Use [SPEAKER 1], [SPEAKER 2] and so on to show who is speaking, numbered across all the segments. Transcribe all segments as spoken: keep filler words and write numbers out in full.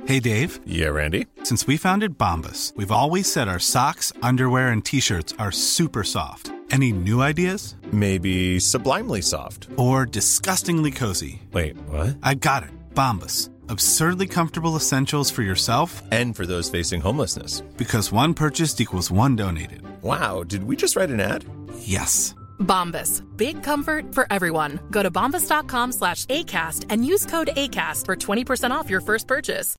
[SPEAKER 1] Hey, Dave.
[SPEAKER 2] Yeah, Randy?
[SPEAKER 1] Since we founded Bombas, we've always said our socks, underwear, and T-shirts are super soft. Any new ideas?
[SPEAKER 2] Maybe sublimely soft.
[SPEAKER 1] Or disgustingly cozy.
[SPEAKER 2] Wait, what?
[SPEAKER 1] I got it. Bombas. Absurdly comfortable essentials for yourself
[SPEAKER 2] and for those facing homelessness.
[SPEAKER 1] Because one purchased equals one donated.
[SPEAKER 2] Wow, did we just write an ad?
[SPEAKER 1] Yes.
[SPEAKER 3] Bombas. Big comfort for everyone. Go to bombas.com slash ACAST and use code ACAST for twenty percent off your first purchase.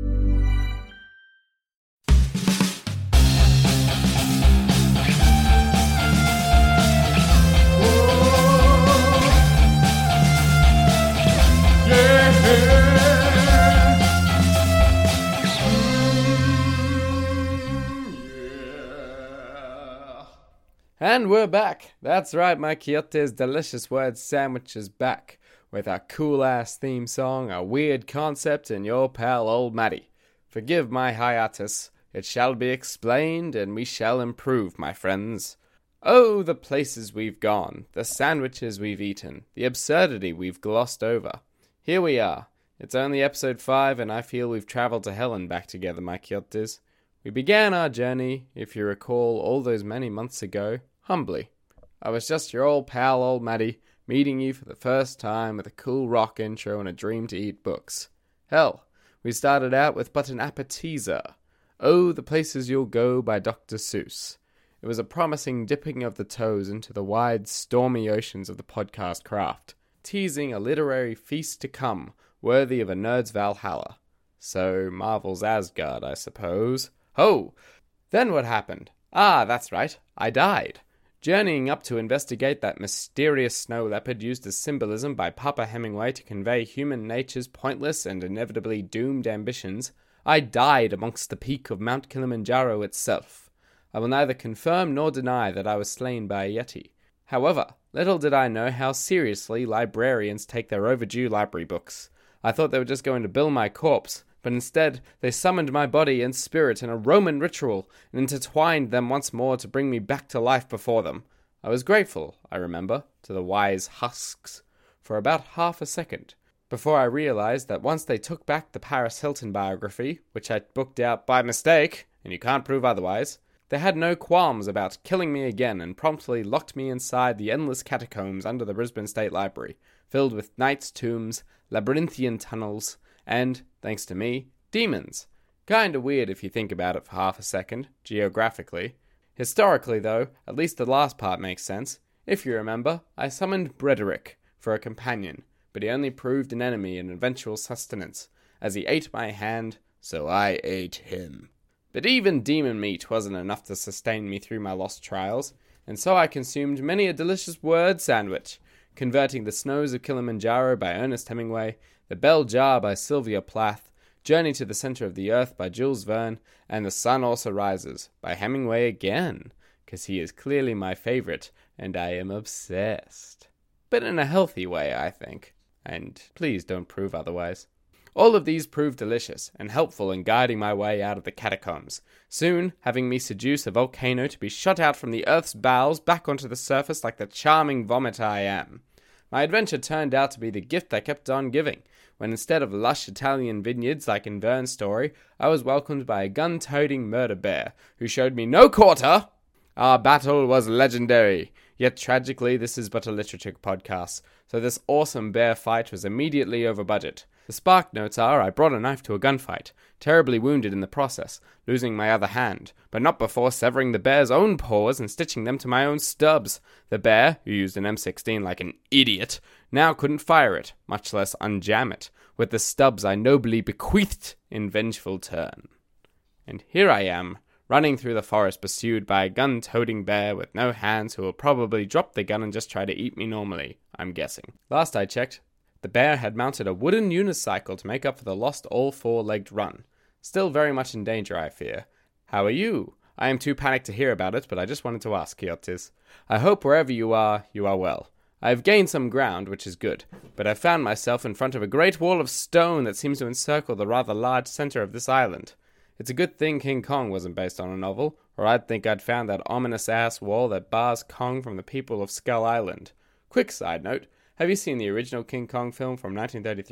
[SPEAKER 4] And we're back. That's right, my Quixote's Delicious Word Sandwich is back with our cool-ass theme song, a weird concept, and your pal Old Matty. Forgive my hiatus. It shall be explained, and we shall improve, my friends. Oh, the places we've gone, the sandwiches we've eaten, the absurdity we've glossed over. Here we are. It's only episode five, and I feel we've travelled to hell and back together, my Quixotes. We began our journey, if you recall, all those many months ago, humbly. I was just your old pal, Old Matty, meeting you for the first time with a cool rock intro and a dream to eat books. Hell, we started out with but an appetizer. Oh, the Places You'll Go by Doctor Seuss. It was a promising dipping of the toes into the wide, stormy oceans of the podcast craft, teasing a literary feast to come, worthy of a nerd's Valhalla. So, Marvel's Asgard, I suppose. Ho! Then what happened? Ah, that's right, I died. Journeying up to investigate that mysterious snow leopard used as symbolism by Papa Hemingway to convey human nature's pointless and inevitably doomed ambitions, I died amongst the peak of Mount Kilimanjaro itself. I will neither confirm nor deny that I was slain by a yeti. However, little did I know how seriously librarians take their overdue library books. I thought they were just going to bill my corpse, but instead they summoned my body and spirit in a Roman ritual and intertwined them once more to bring me back to life before them. I was grateful, I remember, to the wise husks for about half a second, before I realized that once they took back the Paris Hilton biography, which I booked out by mistake, and you can't prove otherwise, they had no qualms about killing me again and promptly locked me inside the endless catacombs under the Brisbane State Library, filled with knights' tombs, labyrinthian tunnels, and, thanks to me, demons. Kinda weird if you think about it for half a second, geographically. Historically, though, at least the last part makes sense. If you remember, I summoned Brederick for a companion, but he only proved an enemy and eventual sustenance. As he ate my hand, so I ate him. But even demon meat wasn't enough to sustain me through my lost trials, and so I consumed many a delicious word sandwich, converting The Snows of Kilimanjaro by Ernest Hemingway, The Bell Jar by Sylvia Plath, Journey to the Center of the Earth by Jules Verne, and The Sun Also Rises by Hemingway again, because he is clearly my favorite, and I am obsessed. But in a healthy way, I think, and please don't prove otherwise. All of these proved delicious and helpful in guiding my way out of the catacombs, soon having me seduce a volcano to be shot out from the Earth's bowels back onto the surface like the charming vomit I am. My adventure turned out to be the gift I kept on giving, when instead of lush Italian vineyards like in Verne's story, I was welcomed by a gun-toting murder bear, who showed me no quarter. Our battle was legendary, yet tragically this is but a literature podcast, so this awesome bear fight was immediately over budget. The spark notes are I brought a knife to a gunfight, terribly wounded in the process, losing my other hand, but not before severing the bear's own paws and stitching them to my own stubs. The bear, who used an M sixteen like an idiot, now couldn't fire it, much less unjam it, with the stubs I nobly bequeathed in vengeful turn. And here I am, running through the forest pursued by a gun-toting bear with no hands who will probably drop the gun and just try to eat me normally, I'm guessing. Last I checked, the bear had mounted a wooden unicycle to make up for the lost all-four-legged run. Still very much in danger, I fear. How are you? I am too panicked to hear about it, but I just wanted to ask, Quixotes. I hope wherever you are, you are well. I have gained some ground, which is good, but I found myself in front of a great wall of stone that seems to encircle the rather large center of this island. It's a good thing King Kong wasn't based on a novel, or I'd think I'd found that ominous-ass wall that bars Kong from the people of Skull Island. Quick side note, have you seen the original King Kong film from nineteen thirty-three?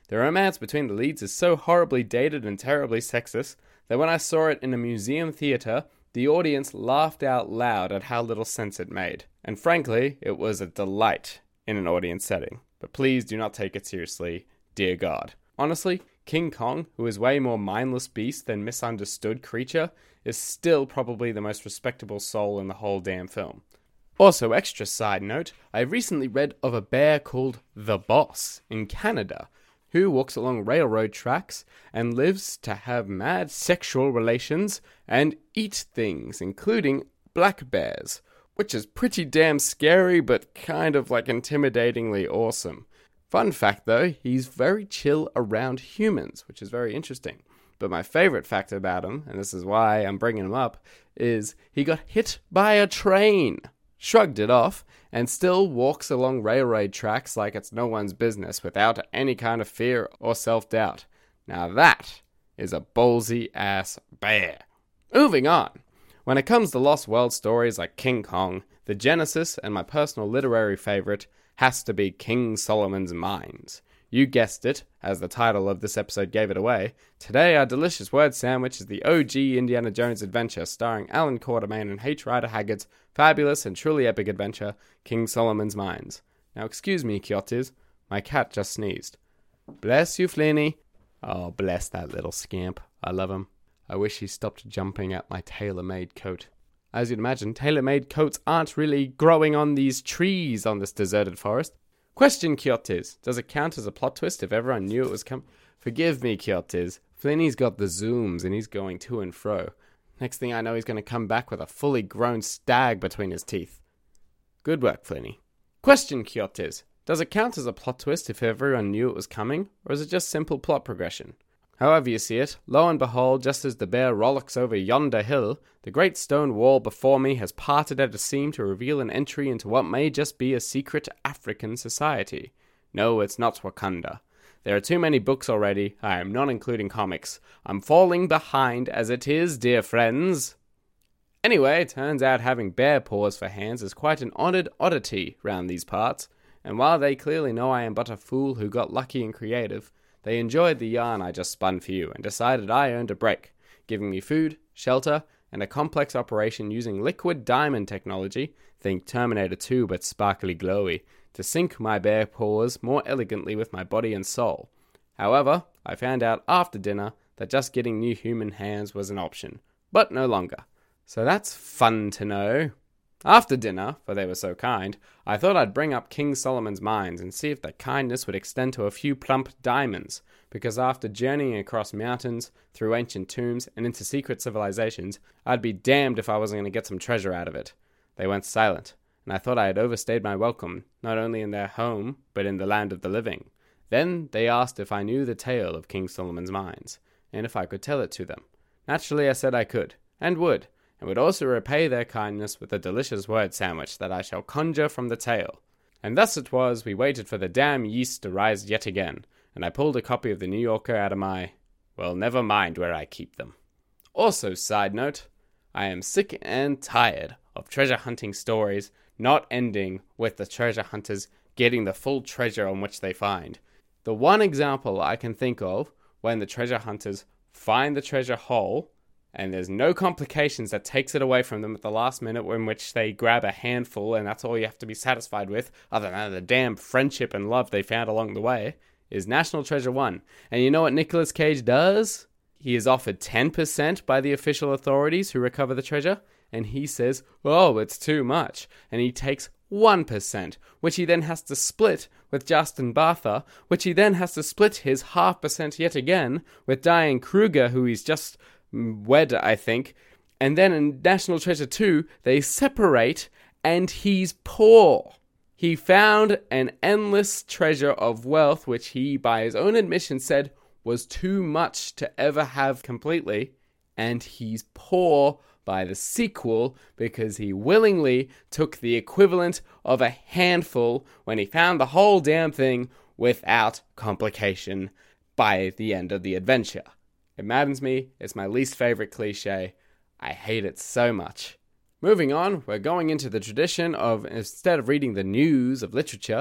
[SPEAKER 4] The romance between the leads is so horribly dated and terribly sexist that when I saw it in a museum theatre, the audience laughed out loud at how little sense it made. And frankly, it was a delight in an audience setting. But please do not take it seriously, dear God. Honestly, King Kong, who is way more mindless beast than misunderstood creature, is still probably the most respectable soul in the whole damn film. Also, extra side note, I recently read of a bear called the Boss in Canada, who walks along railroad tracks and lives to have mad sexual relations and eat things, including black bears, which is pretty damn scary but kind of like intimidatingly awesome. Fun fact though, he's very chill around humans, which is very interesting. But my favorite fact about him, and this is why I'm bringing him up, is he got hit by a train, shrugged it off, and still walks along railroad tracks like it's no one's business without any kind of fear or self-doubt. Now that is a ballsy ass bear. Moving on. When it comes to Lost World stories like King Kong, the genesis and my personal literary favorite has to be King Solomon's Mines. You guessed it, as the title of this episode gave it away. Today, our delicious word sandwich is the O G Indiana Jones adventure starring Alan Quatermain and H. Rider Haggard's fabulous and truly epic adventure, King Solomon's Mines. Now, excuse me, Kyotis, my cat just sneezed. Bless you, Flinny. Oh, bless that little scamp. I love him. I wish he stopped jumping at my tailor-made coat. As you'd imagine, tailor-made coats aren't really growing on these trees on this deserted forest. Question, Kyotis. Does it count as a plot twist if everyone knew it was coming? Forgive me, Kyotis. Flinny's got the zooms and he's going to and fro. Next thing I know, he's going to come back with a fully grown stag between his teeth. Good work, Flinny. Question, Kyotis. Does it count as a plot twist if everyone knew it was coming, or is it just simple plot progression? However you see it, lo and behold, just as the bear rollicks over yonder hill, the great stone wall before me has parted at a seam to reveal an entry into what may just be a secret African society. No, it's not Wakanda. There are too many books already. I am not including comics. I'm falling behind as it is, dear friends. Anyway, it turns out having bear paws for hands is quite an honoured oddity round these parts, and while they clearly know I am but a fool who got lucky and creative, they enjoyed the yarn I just spun for you and decided I earned a break, giving me food, shelter, and a complex operation using liquid diamond technology, think Terminator two but sparkly glowy, to sync my bear paws more elegantly with my body and soul. However, I found out after dinner that just getting new human hands was an option, but no longer. So that's fun to know. After dinner, for they were so kind, I thought I'd bring up King Solomon's Mines and see if that kindness would extend to a few plump diamonds, because after journeying across mountains, through ancient tombs, and into secret civilizations, I'd be damned if I wasn't going to get some treasure out of it. They went silent, and I thought I had overstayed my welcome, not only in their home, but in the land of the living. Then they asked if I knew the tale of King Solomon's Mines, and if I could tell it to them. Naturally I said I could, and would, and would also repay their kindness with a delicious word sandwich that I shall conjure from the tale. And thus it was we waited for the damn yeast to rise yet again, and I pulled a copy of the New Yorker out of my... well, never mind where I keep them. Also, side note, I am sick and tired of treasure hunting stories not ending with the treasure hunters getting the full treasure on which they find. The one example I can think of when the treasure hunters find the treasure whole, and there's no complications that takes it away from them at the last minute in which they grab a handful and that's all you have to be satisfied with, other than the damn friendship and love they found along the way, is National Treasure one. And you know what Nicolas Cage does? He is offered ten percent by the official authorities who recover the treasure, and he says, oh, it's too much. And he takes one percent, which he then has to split with Justin Bartha, which he then has to split his half percent yet again with Diane Kruger, who he's just wed, I think. And then in National Treasure two, they separate, and he's poor. He found an endless treasure of wealth, which he, by his own admission, said was too much to ever have completely, and he's poor by the sequel because he willingly took the equivalent of a handful when he found the whole damn thing without complication by the end of the adventure. It maddens me. It's my least favorite cliche. I hate it so much. Moving on, we're going into the tradition of, instead of reading the news of literature,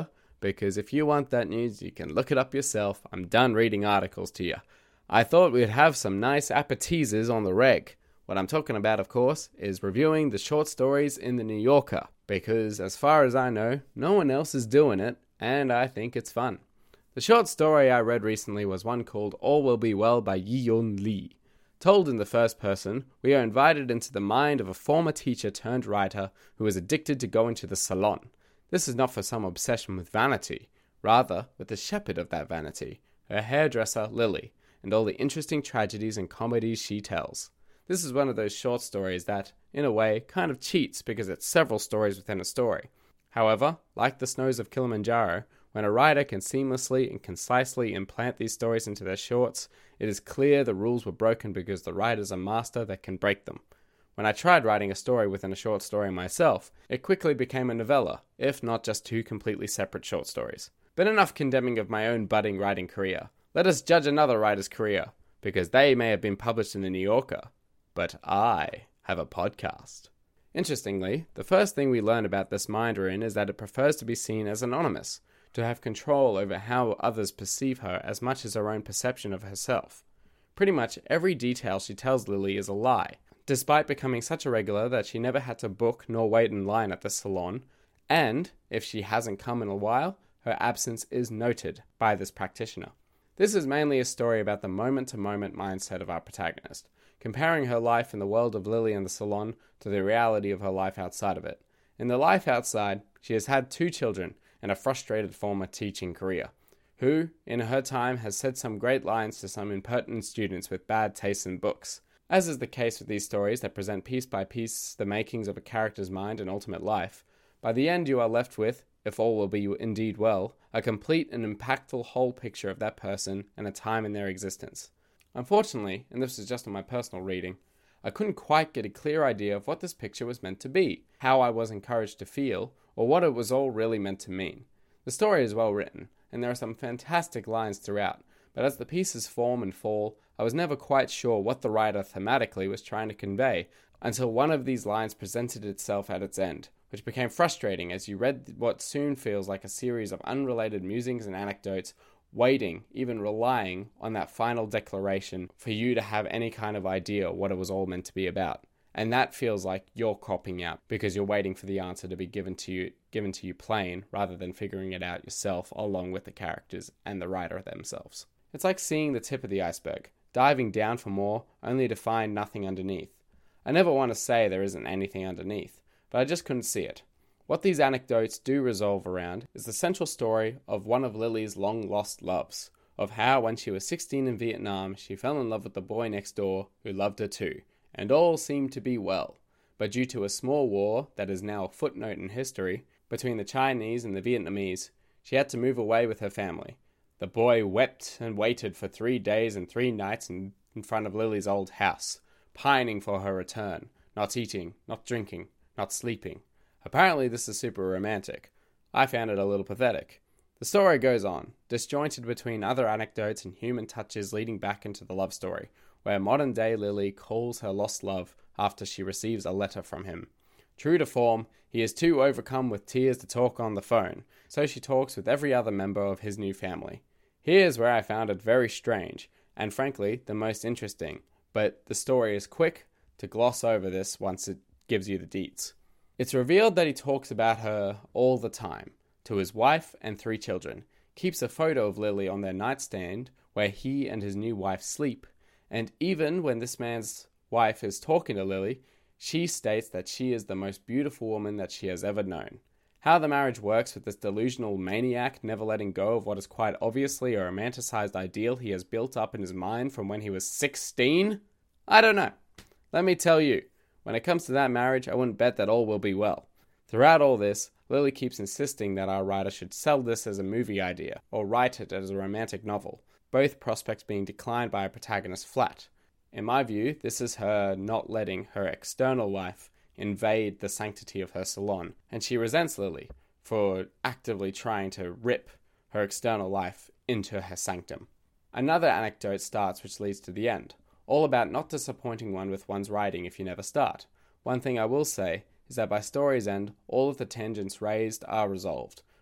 [SPEAKER 4] because if you want that news, you can look it up yourself. I'm done reading articles to you. I thought we'd have some nice appetizers on the reg. What I'm talking about, of course, is reviewing the short stories in the New Yorker, because as far as I know, no one else is doing it, and I think it's fun. The short story I read recently was one called All Will Be Well by Yi-Yun Lee. Told in the first person, we are invited into the mind of a former teacher turned writer who is addicted to going to the salon. This is not for some obsession with vanity, rather with the shepherd of that vanity, her hairdresser Lily, and all the interesting tragedies and comedies she tells. This is one of those short stories that, in a way, kind of cheats because it's several stories within a story. However, like the snows of Kilimanjaro, when a writer can seamlessly and concisely implant these stories into their shorts, it is clear the rules were broken because the writer's a master that can break them. When I tried writing a story within a short story myself, it quickly became a novella, if not just two completely separate short stories. But enough condemning of my own budding writing career. Let us judge another writer's career, because they may have been published in the New Yorker, but I have a podcast. Interestingly, the first thing we learn about this Mandarin is that it prefers to be seen as anonymous, to have control over how others perceive her as much as her own perception of herself. Pretty much every detail she tells Lily is a lie, despite becoming such a regular that she never had to book nor wait in line at the salon, and, if she hasn't come in a while, her absence is noted by this practitioner. This is mainly a story about the moment-to-moment mindset of our protagonist, comparing her life in the world of Lily and the salon to the reality of her life outside of it. In the life outside, she has had two children and a frustrated former teaching career, who, in her time, has said some great lines to some impertinent students with bad taste in books. As is the case with these stories that present piece by piece the makings of a character's mind and ultimate life, by the end you are left with, if all will be indeed well, a complete and impactful whole picture of that person and a time in their existence. Unfortunately, and this is just in my personal reading, I couldn't quite get a clear idea of what this picture was meant to be, how I was encouraged to feel, or what it was all really meant to mean. The story is well written, and there are some fantastic lines throughout, but as the pieces form and fall, I was never quite sure what the writer thematically was trying to convey until one of these lines presented itself at its end, which became frustrating as you read what soon feels like a series of unrelated musings and anecdotes, waiting, even relying on that final declaration for you to have any kind of idea what it was all meant to be about. And that feels like you're copping out because you're waiting for the answer to be given to you given to you plain rather than figuring it out yourself along with the characters and the writer themselves. It's like seeing the tip of the iceberg, diving down for more only to find nothing underneath. I never want to say there isn't anything underneath, but I just couldn't see it. What these anecdotes do resolve around is the central story of one of Lily's long-lost loves, of how when she was sixteen in Vietnam she fell in love with the boy next door who loved her too, and all seemed to be well. But due to a small war that is now a footnote in history between the Chinese and the Vietnamese, she had to move away with her family. The boy wept and waited for three days and three nights in, in front of Lily's old house, pining for her return, not eating, not drinking, not sleeping. Apparently this is super romantic. I found it a little pathetic. The story goes on, disjointed between other anecdotes and human touches leading back into the love story, where modern-day Lily calls her lost love after she receives a letter from him. True to form, he is too overcome with tears to talk on the phone, so she talks with every other member of his new family. Here's where I found it very strange, and frankly, the most interesting, but the story is quick to gloss over this once it gives you the deets. It's revealed that he talks about her all the time, to his wife and three children, keeps a photo of Lily on their nightstand where he and his new wife sleep, and even when this man's wife is talking to Lily, she states that she is the most beautiful woman that she has ever known. How the marriage works with this delusional maniac never letting go of what is quite obviously a romanticized ideal he has built up in his mind from when he was sixteen? I don't know. Let me tell you, when it comes to that marriage, I wouldn't bet that all will be well. Throughout all this, Lily keeps insisting that our writer should sell this as a movie idea, or write it as a romantic novel, both prospects being declined by a protagonist flat. In my view, this is her not letting her external life invade the sanctity of her salon, and she resents Lily for actively trying to rip her external life into her sanctum. Another anecdote starts which leads to the end, all about not disappointing one with one's writing if you never start. One thing I will say is that by story's end, all of the tangents raised are resolved,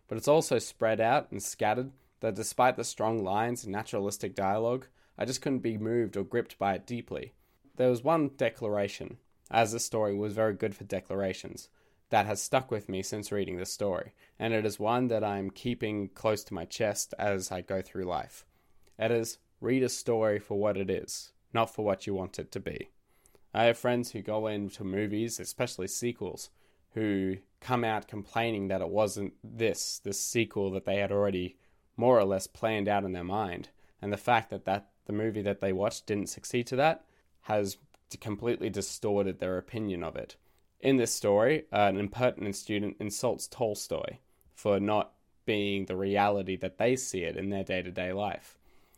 [SPEAKER 4] but it's also spread out and scattered that despite the strong lines and naturalistic dialogue, I just couldn't be moved or gripped by it deeply. There was one declaration, as this story was very good for declarations, that has stuck with me since reading this story, and it is one that I'm keeping close to my chest as I go through life. It is, read a story for what it is, not for what you want it to be. I have friends who go into movies, especially sequels, who come out complaining that it wasn't this, this sequel that they had already more or less planned out in their mind, and the fact that, that the movie that they watched didn't succeed to that has completely distorted their opinion of it. In this story, uh, an impertinent student insults Tolstoy for not being the reality that they see it in their day-to-day life.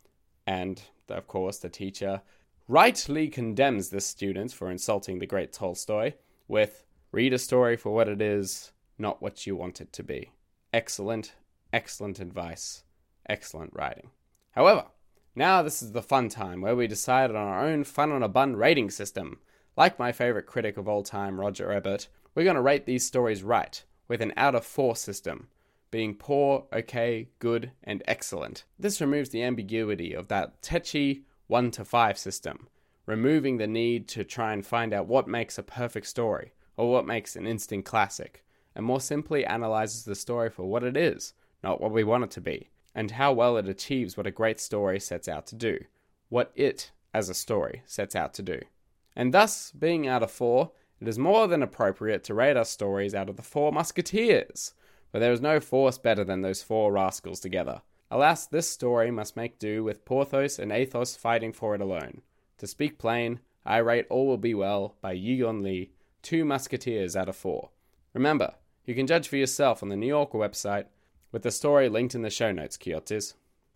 [SPEAKER 4] And, of course, the teacher rightly condemns this student for insulting the great Tolstoy with, read a story for what it is, not what you want it to be. Excellent, excellent advice. Excellent writing. However, now this is the fun time where we decide on our own fun-on-a-bun rating system. Like my favorite critic of all time, Roger Ebert, we're going to rate these stories right, with an out of four system, being poor, okay, good, and excellent. This removes the ambiguity of that tetchy one to five system, removing the need to try and find out what makes a perfect story, or what makes an instant classic, and more simply analyzes the story for what it is, not what we want it to be, and how well it achieves what a great story sets out to do, what it, as a story, sets out to do. And thus, being out of four, it is more than appropriate to rate our stories out of the Four Musketeers, for there is no force better than those four rascals together. Alas, this story must make do with Porthos and Athos fighting for it alone. To speak plain, I rate All Will Be Well by Yi Gon Lee two Musketeers out of four. Remember, you can judge for yourself on the New Yorker website, with the story linked in the show notes, Quixotes.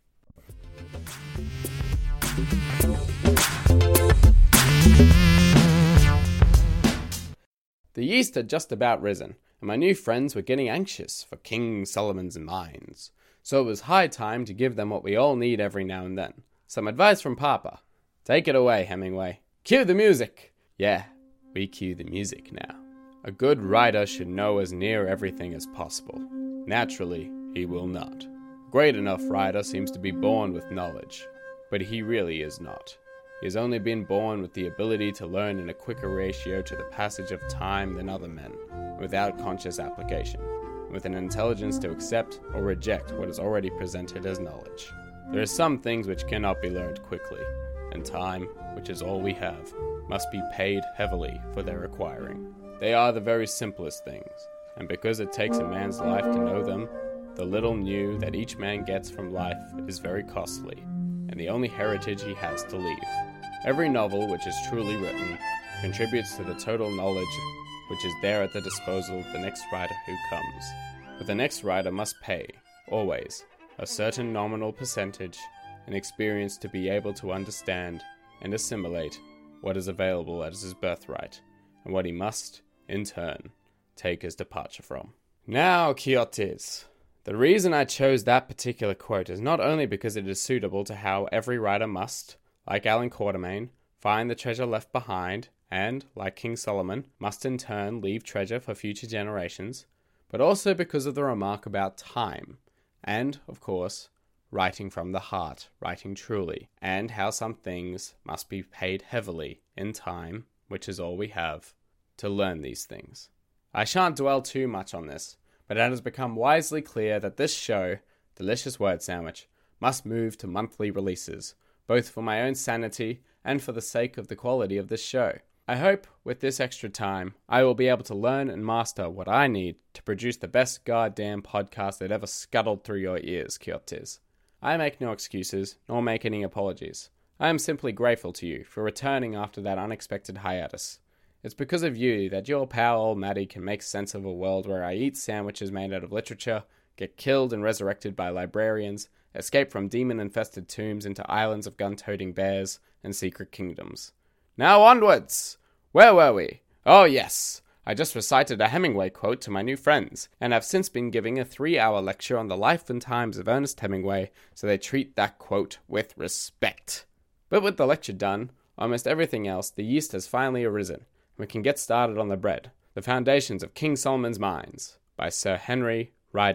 [SPEAKER 4] The yeast had just about risen, and my new friends were getting anxious for King Solomon's mines. So it was high time to give them what we all need every now and then. Some advice from Papa. Take it away, Hemingway. Cue the music! Yeah, we cue the music now. A good writer should know as near everything as possible. Naturally, he will not. A great enough writer seems to be born with knowledge, but he really is not. He has only been born with the ability to learn in a quicker ratio to the passage of time than other men, without conscious application, with an intelligence to accept or reject what is already presented as knowledge. There are some things which cannot be learned quickly, and time, which is all we have, must be paid heavily for their acquiring. They are the very simplest things, and because it takes a man's life to know them, the little new that each man gets from life is very costly, and the only heritage he has to leave. Every novel which is truly written contributes to the total knowledge which is there at the disposal of the next writer who comes. But the next writer must pay, always, a certain nominal percentage in experience to be able to understand and assimilate what is available as his birthright, and what he must, in turn, take his departure from. Now, Quixotes, the reason I chose that particular quote is not only because it is suitable to how every writer must, like Allan Quatermain, find the treasure left behind, and, like King Solomon, must in turn leave treasure for future generations, but also because of the remark about time, and, of course, writing from the heart, writing truly, and how some things must be paid heavily in time, which is all we have, to learn these things. I shan't dwell too much on this, but it has become wisely clear that this show, Delicious Word Sandwich, must move to monthly releases, both for my own sanity and for the sake of the quality of this show. I hope, with this extra time, I will be able to learn and master what I need to produce the best goddamn podcast that ever scuttled through your ears, Quixotes. I make no excuses, nor make any apologies. I am simply grateful to you for returning after that unexpected hiatus. It's because of you that your pal old Maddie can make sense of a world where I eat sandwiches made out of literature, get killed and resurrected by librarians, escape from demon-infested tombs into islands of gun-toting bears and secret kingdoms. Now onwards! Where were we? Oh yes! I just recited a Hemingway quote to my new friends, and have since been giving a three-hour lecture on the life and times of Ernest Hemingway, so they treat that quote with respect. But with the lecture done, almost everything else, the yeast has finally arisen, and we can get started on the bread, The Foundations of King Solomon's Mines, by Sir Henry Rider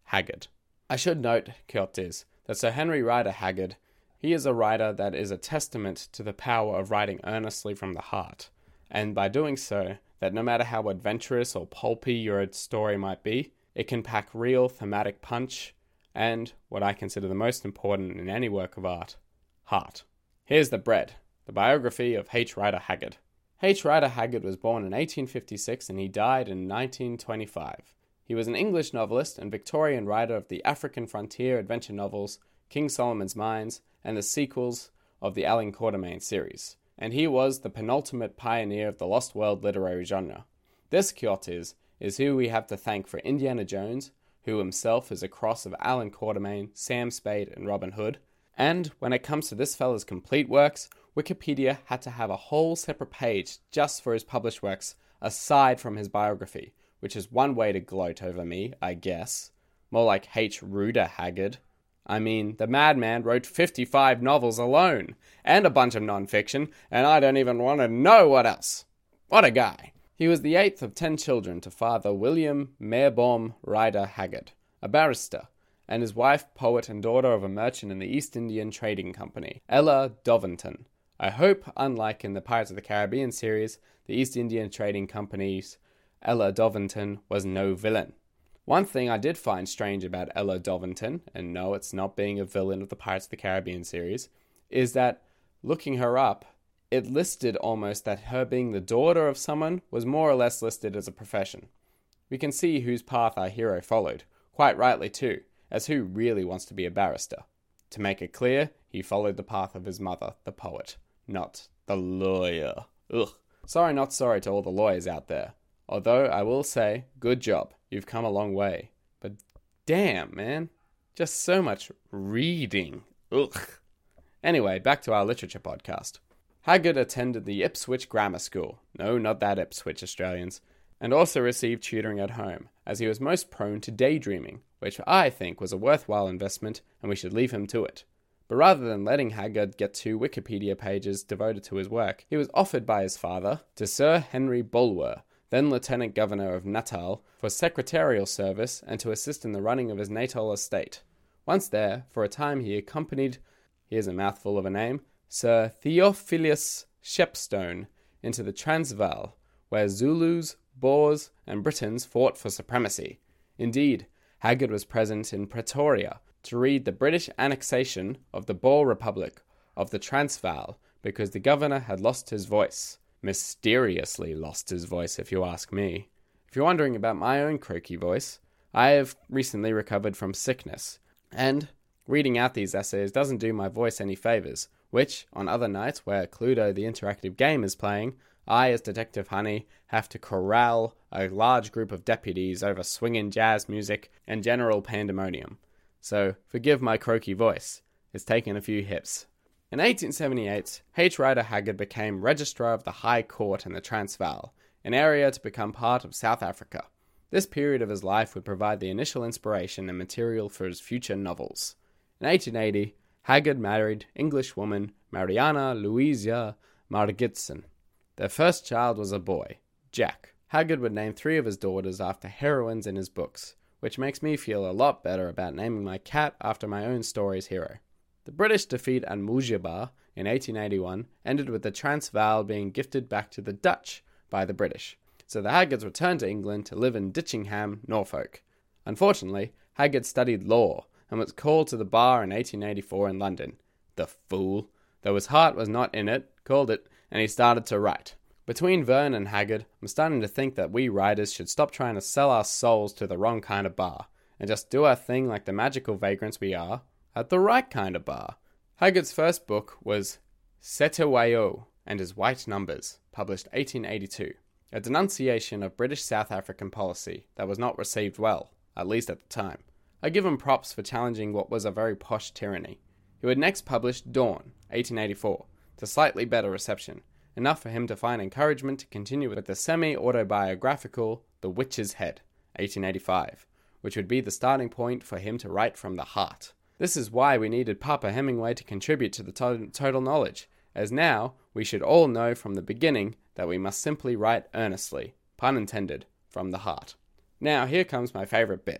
[SPEAKER 4] Haggard. I should note, Kyotis, that Sir Henry Rider Haggard, he is a writer that is a testament to the power of writing earnestly from the heart, and by doing so, that no matter how adventurous or pulpy your story might be, it can pack real thematic punch and, what I consider the most important in any work of art, heart. Here's The Bread, the biography of H. Rider Haggard. H. Rider Haggard was born in eighteen fifty-six and he died in nineteen twenty-five. He was an English novelist and Victorian writer of the African frontier adventure novels King Solomon's Mines and the sequels of the Allan Quatermain series, and he was the penultimate pioneer of the Lost World literary genre. This Kyotis is who we have to thank for Indiana Jones, who himself is a cross of Allan Quatermain, Sam Spade, and Robin Hood. And when it comes to this fella's complete works, Wikipedia had to have a whole separate page just for his published works, aside from his biography, which is one way to gloat over me, I guess. More like H. Rider Haggard. I mean, the madman wrote fifty-five novels alone, and a bunch of non-fiction, and I don't even want to know what else. What a guy. He was the eighth of ten children to Father William Meerbaume Rider Haggard, a barrister, and his wife, poet, and daughter of a merchant in the East Indian Trading Company, Ella Dovington. I hope, unlike in the Pirates of the Caribbean series, the East Indian Trading Company's Ella Dovington was no villain. One thing I did find strange about Ella Dovington, and no, it's not being a villain of the Pirates of the Caribbean series, is that, looking her up, it listed almost that her being the daughter of someone was more or less listed as a profession. We can see whose path our hero followed, quite rightly too, as who really wants to be a barrister? To make it clear, he followed the path of his mother, the poet, not the lawyer. Ugh. Sorry not sorry to all the lawyers out there. Although, I will say, good job, you've come a long way. But damn, man, just so much reading. Ugh. Anyway, back to our literature podcast. Haggard attended the Ipswich Grammar School, no, not that Ipswich, Australians, and also received tutoring at home, as he was most prone to daydreaming, which I think was a worthwhile investment, and we should leave him to it. But rather than letting Haggard get two Wikipedia pages devoted to his work, he was offered by his father to Sir Henry Bulwer, then Lieutenant Governor of Natal, for secretarial service and to assist in the running of his natal estate. Once there, for a time he accompanied, here's a mouthful of a name, Sir Theophilus Shepstone into the Transvaal, where Zulus, Boers, and Britons fought for supremacy. Indeed, Haggard was present in Pretoria to read the British annexation of the Boer Republic of the Transvaal because the governor had lost his voice. Mysteriously lost his voice, if you ask me. If you're wondering about my own croaky voice, I have recently recovered from sickness, and reading out these essays doesn't do my voice any favours, which, on other nights where Cluedo the interactive game is playing, I, as Detective Honey, have to corral a large group of deputies over swinging jazz music and general pandemonium. So, forgive my croaky voice. It's taken a few hits. In eighteen seventy-eight, H. Rider Haggard became Registrar of the High Court in the Transvaal, an area to become part of South Africa. This period of his life would provide the initial inspiration and material for his future novels. In eighteen eighty, Haggard married English woman Mariana Louisa Margitson. Their first child was a boy, Jack. Haggard would name three of his daughters after heroines in his books, which makes me feel a lot better about naming my cat after my own story's hero. The British defeat at Mujiba in eighteen eighty-one ended with the Transvaal being gifted back to the Dutch by the British, so the Haggards returned to England to live in Ditchingham, Norfolk. Unfortunately, Haggard studied law and was called to the bar in eighteen eighty-four in London. The fool. Though his heart was not in it, called it, and he started to write. Between Verne and Haggard, I'm starting to think that we writers should stop trying to sell our souls to the wrong kind of bar, and just do our thing like the magical vagrants we are, at the right kind of bar. Haggard's first book was Cetewayo and His White Numbers, published eighteen eighty-two, a denunciation of British South African policy that was not received well, at least at the time. I give him props for challenging what was a very posh tyranny. He would next publish Dawn, eighteen eighty-four, to slightly better reception, enough for him to find encouragement to continue with the semi-autobiographical The Witch's Head, eighteen eighty-five, which would be the starting point for him to write from the heart. This is why we needed Papa Hemingway to contribute to the to- total knowledge, as now we should all know from the beginning that we must simply write earnestly, pun intended, from the heart. Now here comes my favourite bit.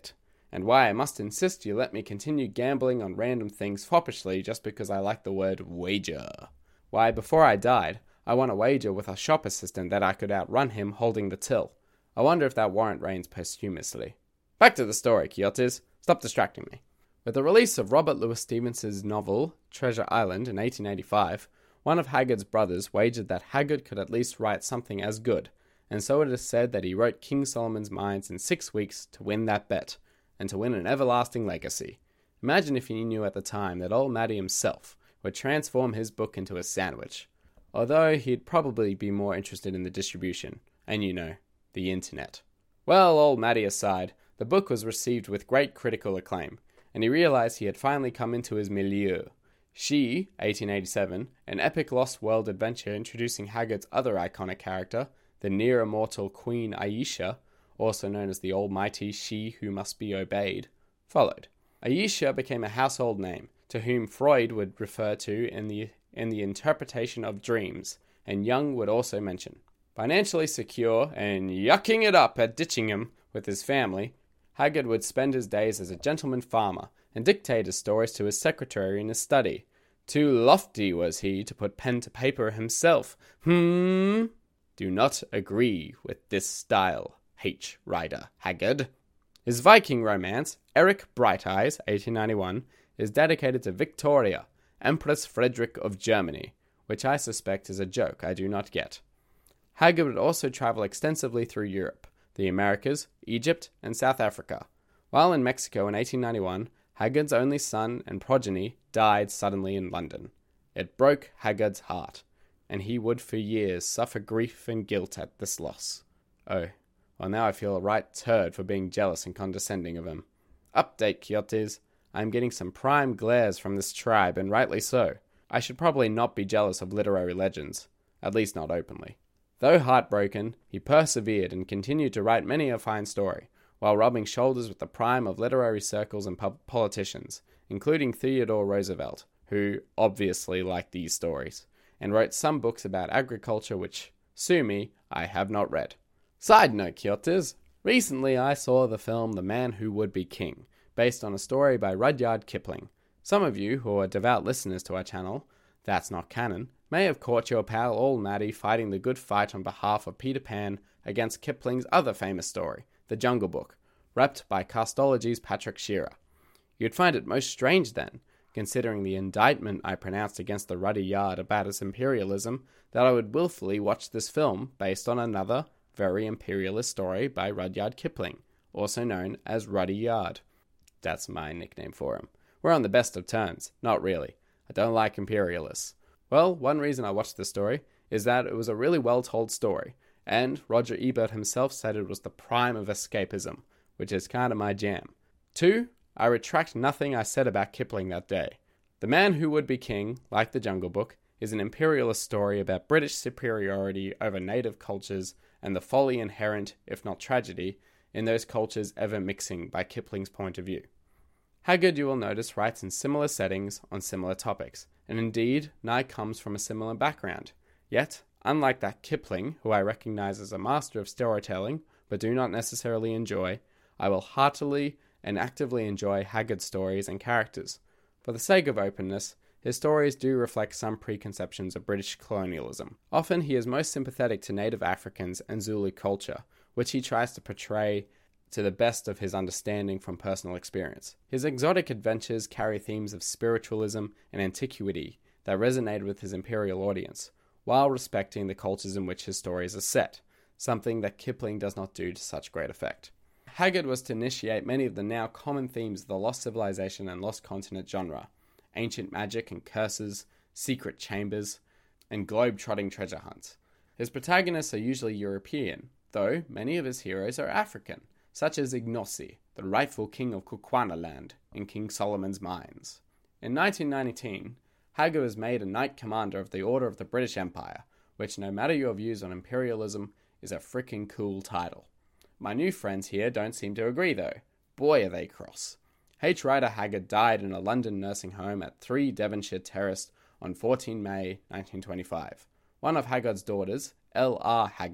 [SPEAKER 4] and why I must insist you let me continue gambling on random things foppishly just because I like the word wager. Why, before I died, I won a wager with a shop assistant that I could outrun him holding the till. I wonder if that warrant reigns posthumously. Back to the story, Quixotes. Stop distracting me. With the release of Robert Louis Stevenson's novel, Treasure Island, in eighteen eighty-five, one of Haggard's brothers wagered that Haggard could at least write something as good, and so it is said that he wrote King Solomon's Mines in six weeks to win that bet, and to win an everlasting legacy. Imagine if he knew at the time that old Matty himself would transform his book into a sandwich, although he'd probably be more interested in the distribution, and you know, the internet. Well, old Matty aside, the book was received with great critical acclaim, and he realized he had finally come into his milieu. She, eighteen eighty-seven, an epic lost world adventure introducing Haggard's other iconic character, the near-immortal Queen Ayesha, also known as the almighty She Who Must Be Obeyed, followed. Ayesha became a household name, to whom Freud would refer to in the in the interpretation of dreams, and Jung would also mention. Financially secure and yucking it up at Ditchingham with his family, Haggard would spend his days as a gentleman farmer and dictate his stories to his secretary in his study. Too lofty was he to put pen to paper himself. Hmm? Do not agree with this style, H. Rider Haggard. His Viking romance, Eric Bright Eyes, eighteen ninety-one, is dedicated to Victoria, Empress Frederick of Germany, which I suspect is a joke I do not get. Haggard would also travel extensively through Europe, the Americas, Egypt, and South Africa. While in Mexico in eighteen ninety-one, Haggard's only son and progeny died suddenly in London. It broke Haggard's heart, and he would for years suffer grief and guilt at this loss. Oh, well now I feel a right turd for being jealous and condescending of him. Update, Quixotes. I am getting some prime glares from this tribe, and rightly so. I should probably not be jealous of literary legends, at least not openly. Though heartbroken, he persevered and continued to write many a fine story, while rubbing shoulders with the prime of literary circles and pub- politicians, including Theodore Roosevelt, who obviously liked these stories, and wrote some books about agriculture which, sue me, I have not read. Side note, Quixotes. Recently I saw the film The Man Who Would Be King, based on a story by Rudyard Kipling. Some of you, who are devout listeners to our channel, That's Not Canon, may have caught your pal Old Matty fighting the good fight on behalf of Peter Pan against Kipling's other famous story, The Jungle Book, rapped by Castology's Patrick Shearer. You'd find it most strange then, considering the indictment I pronounced against the Rudyard about its imperialism, that I would willfully watch this film based on another, very imperialist story by Rudyard Kipling, also known as Rudyard. That's my nickname for him. We're on the best of terms. Not really. I don't like imperialists. Well, one reason I watched this story is that it was a really well-told story, and Roger Ebert himself said it was the prime of escapism, which is kind of my jam. Two, I retract nothing I said about Kipling that day. The Man Who Would Be King, like The Jungle Book, is an imperialist story about British superiority over native cultures and the folly inherent, if not tragedy, in those cultures ever mixing by Kipling's point of view. Haggard, you will notice, writes in similar settings on similar topics, and indeed, Nye comes from a similar background. Yet, unlike that Kipling, who I recognize as a master of storytelling, but do not necessarily enjoy, I will heartily and actively enjoy Haggard's stories and characters. For the sake of openness, his stories do reflect some preconceptions of British colonialism. Often he is most sympathetic to native Africans and Zulu culture, which he tries to portray to the best of his understanding from personal experience. His exotic adventures carry themes of spiritualism and antiquity that resonate with his imperial audience, while respecting the cultures in which his stories are set, something that Kipling does not do to such great effect. Haggard was to initiate many of the now common themes of the Lost Civilization and Lost Continent genre, ancient magic and curses, secret chambers, and globe-trotting treasure hunts. His protagonists are usually European, though many of his heroes are African, such as Ignosi, the rightful king of Kukuanaland in King Solomon's Mines. In nineteen nineteen, Haggard was made a Knight Commander of the Order of the British Empire, which, no matter your views on imperialism, is a frickin' cool title. My new friends here don't seem to agree though. Boy are they cross. H. Rider Haggard died in a London nursing home at three Devonshire Terrace on the fourteenth of May nineteen twenty-five. One of Haggard's daughters, L R Haggard,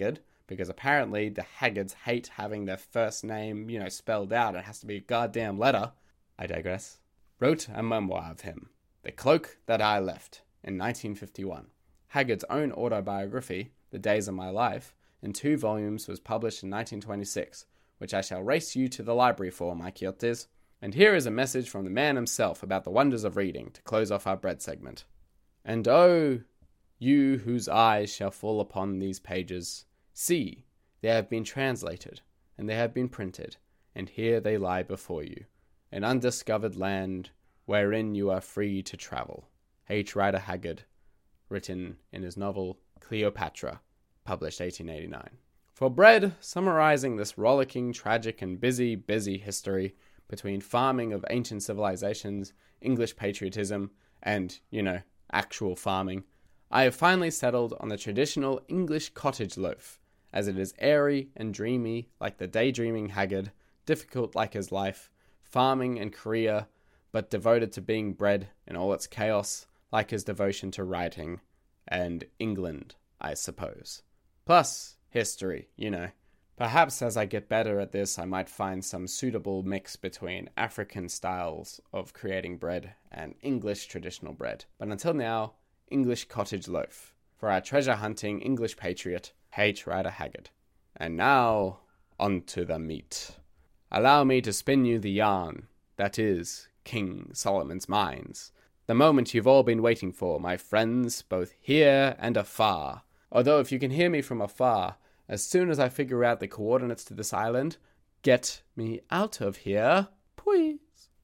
[SPEAKER 4] because apparently the Haggards hate having their first name, you know, spelled out. It has to be a goddamn letter. I digress. Wrote a memoir of him, The Cloak That I Left, in nineteen fifty-one. Haggard's own autobiography, The Days of My Life, in two volumes was published in nineteen twenty-six, which I shall race you to the library for, my quixotes. And here is a message from the man himself about the wonders of reading to close off our bread segment. And oh, you whose eyes shall fall upon these pages, see, they have been translated, and they have been printed, and here they lie before you, an undiscovered land wherein you are free to travel. H. Rider Haggard, written in his novel Cleopatra, published eighteen eighty-nine. For bread, summarizing this rollicking, tragic, and busy, busy history between farming of ancient civilizations, English patriotism, and, you know, actual farming, I have finally settled on the traditional English cottage loaf, as it is airy and dreamy like the daydreaming Haggard, difficult like his life, farming and career, but devoted to being bread in all its chaos, like his devotion to writing, and England, I suppose. Plus, history, you know. Perhaps as I get better at this, I might find some suitable mix between African styles of creating bread and English traditional bread. But until now, English cottage loaf, for our treasure-hunting English patriot, H. Rider Haggard. And now, on to the meat. Allow me to spin you the yarn, that is, King Solomon's Mines. The moment you've all been waiting for, my friends, both here and afar. Although if you can hear me from afar, as soon as I figure out the coordinates to this island, get me out of here, please.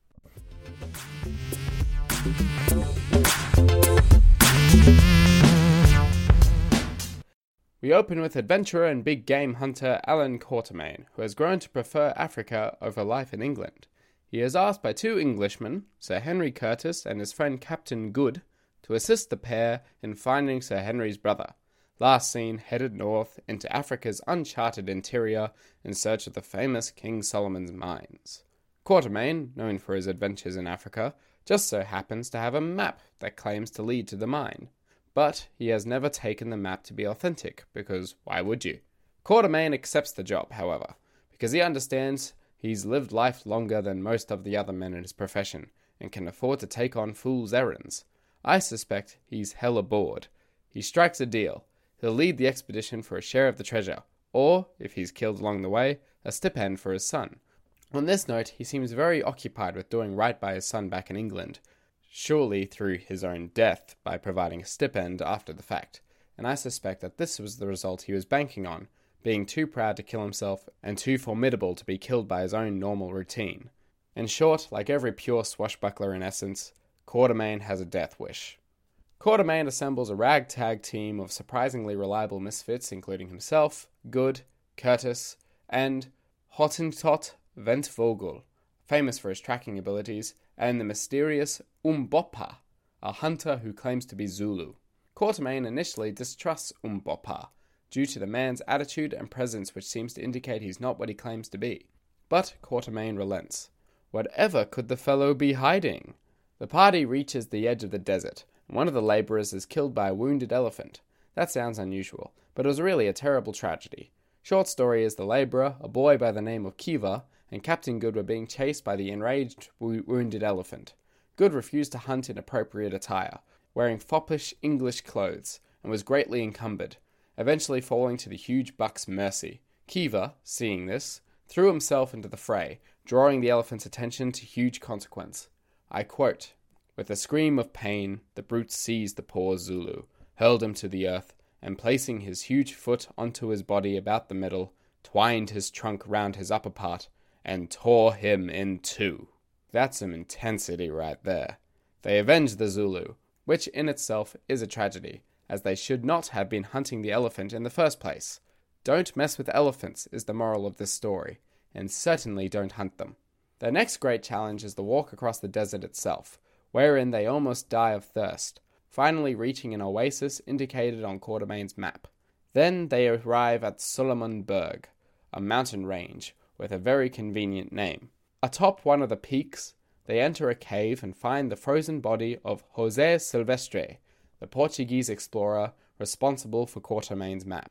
[SPEAKER 4] We open with adventurer and big game hunter Allan Quatermain, who has grown to prefer Africa over life in England. He is asked by two Englishmen, Sir Henry Curtis and his friend Captain Good, to assist the pair in finding Sir Henry's brother, last seen headed north into Africa's uncharted interior in search of the famous King Solomon's Mines. Quatermain, known for his adventures in Africa, just so happens to have a map that claims to lead to the mine. But he has never taken the map to be authentic, because why would you? Quatermain accepts the job, however, because he understands he's lived life longer than most of the other men in his profession, and can afford to take on fool's errands. I suspect he's hella bored. He strikes a deal. He'll lead the expedition for a share of the treasure, or, if he's killed along the way, a stipend for his son. On this note, he seems very occupied with doing right by his son back in England, surely through his own death by providing a stipend after the fact, and I suspect that this was the result he was banking on, being too proud to kill himself and too formidable to be killed by his own normal routine. In short, like every pure swashbuckler in essence, Quatermain has a death wish. Quatermain assembles a ragtag team of surprisingly reliable misfits, including himself, Good, Curtis, and Hottentot Ventvogel, famous for his tracking abilities, and the mysterious Umbopa, a hunter who claims to be Zulu. Quatermain initially distrusts Umbopa, due to the man's attitude and presence which seems to indicate he's not what he claims to be. But Quatermain relents. Whatever could the fellow be hiding? The party reaches the edge of the desert, and one of the labourers is killed by a wounded elephant. That sounds unusual, but it was really a terrible tragedy. Short story is the labourer, a boy by the name of Kiva, and Captain Good were being chased by the enraged, wo- wounded elephant. Good refused to hunt in appropriate attire, wearing foppish English clothes, and was greatly encumbered, eventually falling to the huge buck's mercy. Kiva, seeing this, threw himself into the fray, drawing the elephant's attention to huge consequence. I quote, "With a scream of pain, the brute seized the poor Zulu, hurled him to the earth, and placing his huge foot onto his body about the middle, twined his trunk round his upper part, and tore him in two." That's some intensity right there. They avenged the Zulu, which in itself is a tragedy, as they should not have been hunting the elephant in the first place. Don't mess with elephants is the moral of this story, and certainly don't hunt them. Their next great challenge is the walk across the desert itself, wherein they almost die of thirst, finally reaching an oasis indicated on Quatermain's map. Then they arrive at Solomon Berg, a mountain range with a very convenient name. Atop one of the peaks, they enter a cave and find the frozen body of José Silvestre, the Portuguese explorer responsible for Quatermain's map.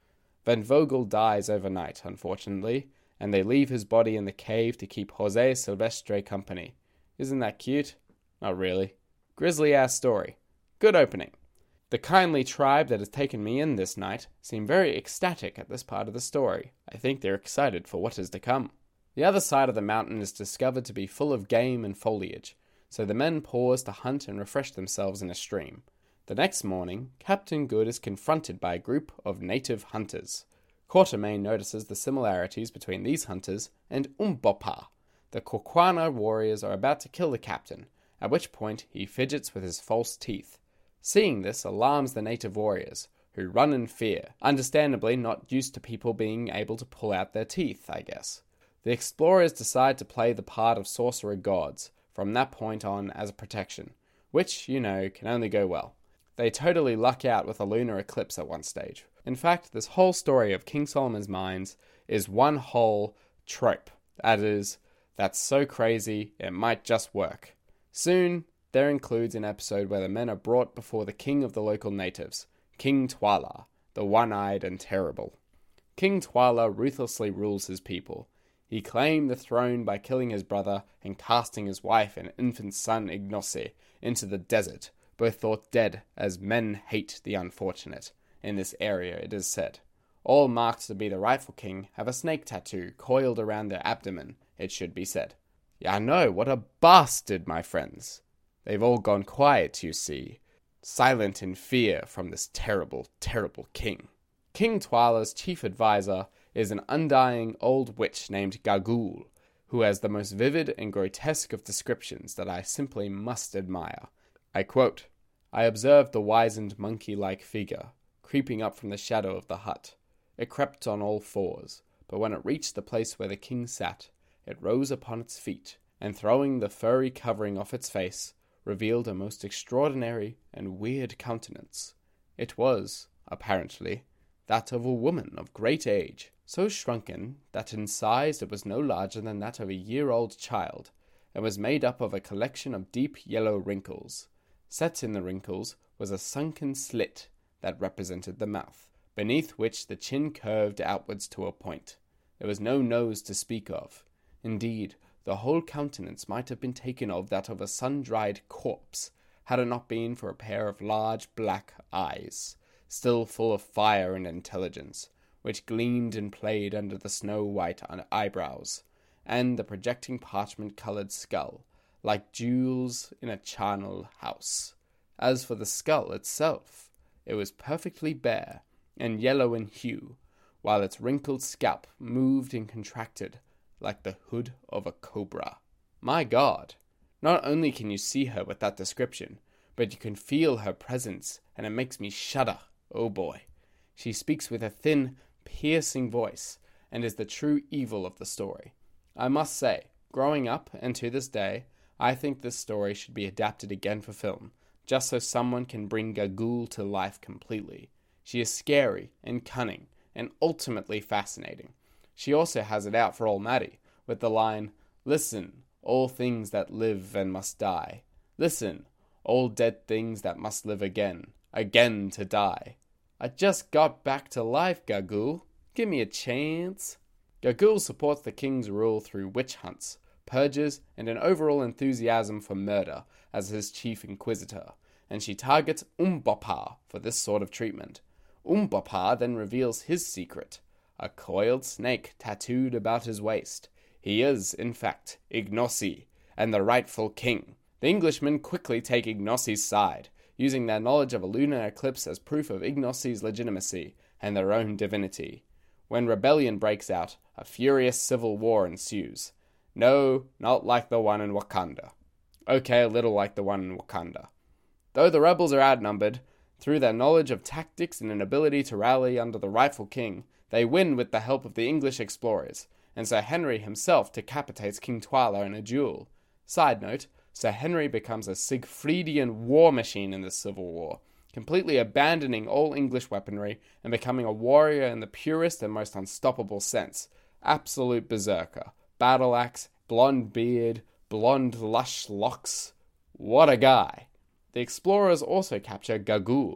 [SPEAKER 4] Van Vogel dies overnight, unfortunately, and they leave his body in the cave to keep Jose Silvestre company. Isn't that cute? Not really. Grisly-ass story. Good opening. The kindly tribe that has taken me in this night seem very ecstatic at this part of the story. I think they're excited for what is to come. The other side of the mountain is discovered to be full of game and foliage, so the men pause to hunt and refresh themselves in a stream. The next morning, Captain Good is confronted by a group of native hunters. Quatermain notices the similarities between these hunters and Umbopa. The Kokwana warriors are about to kill the captain, at which point he fidgets with his false teeth. Seeing this alarms the native warriors, who run in fear, understandably not used to people being able to pull out their teeth, I guess. The explorers decide to play the part of sorcerer gods from that point on as a protection, which, you know, can only go well. They totally luck out with a lunar eclipse at one stage. In fact, this whole story of King Solomon's Mines is one whole trope. That is, that's so crazy, it might just work. Soon, there includes an episode where the men are brought before the king of the local natives, King Twala, the one-eyed and terrible. King Twala ruthlessly rules his people. He claimed the throne by killing his brother and casting his wife and infant son Ignosi into the desert, both thought dead as men hate the unfortunate. In this area, it is said. All marked to be the rightful king have a snake tattoo coiled around their abdomen, it should be said. Yeah, I know, what a bastard, my friends. They've all gone quiet, you see, silent in fear from this terrible, terrible king. King Twala's chief advisor is an undying old witch named Gagool, who has the most vivid and grotesque of descriptions that I simply must admire. I quote, "I observed the wizened monkey-like figure, creeping up from the shadow of the hut. It crept on all fours, but when it reached the place where the king sat, it rose upon its feet, and throwing the furry covering off its face, revealed a most extraordinary and weird countenance. It was, apparently, that of a woman of great age, so shrunken that in size it was no larger than that of a year-old child, and was made up of a collection of deep yellow wrinkles. Set in the wrinkles was a sunken slit that represented the mouth, beneath which the chin curved outwards to a point. There was no nose to speak of. Indeed, the whole countenance might have been taken of that of a sun-dried corpse, had it not been for a pair of large black eyes, still full of fire and intelligence, which gleamed and played under the snow-white eyebrows, and the projecting parchment-coloured skull, like jewels in a charnel house. As for the skull itself, it was perfectly bare, and yellow in hue, while its wrinkled scalp moved and contracted like the hood of a cobra. My God! Not only can you see her with that description, but you can feel her presence, and it makes me shudder. Oh boy. She speaks with a thin, piercing voice, and is the true evil of the story. I must say, growing up, and to this day, I think this story should be adapted again for film, just so someone can bring Gagool to life completely. She is scary and cunning, and ultimately fascinating. She also has it out for old Maddie, with the line, "Listen, all things that live and must die. Listen, all dead things that must live again, again to die. I just got back to life, Gagool. Give me a chance." Gagool supports the king's rule through witch hunts, purges, and an overall enthusiasm for murder as his chief inquisitor, and she targets Umbopa for this sort of treatment. Umbopa then reveals his secret, a coiled snake tattooed about his waist. He is, in fact, Ignosi, and the rightful king. The Englishmen quickly take Ignosi's side, using their knowledge of a lunar eclipse as proof of Ignosi's legitimacy and their own divinity. When rebellion breaks out, a furious civil war ensues. No, not like the one in Wakanda. Okay, a little like the one in Wakanda. Though the rebels are outnumbered, through their knowledge of tactics and an ability to rally under the rightful king, they win with the help of the English explorers, and Sir Henry himself decapitates King Twala in a duel. Side note, Sir Henry becomes a Siegfriedian war machine in this civil war, completely abandoning all English weaponry and becoming a warrior in the purest and most unstoppable sense. Absolute berserker. Battle axe, blonde beard, blonde lush locks. What a guy! The explorers also capture Gagool,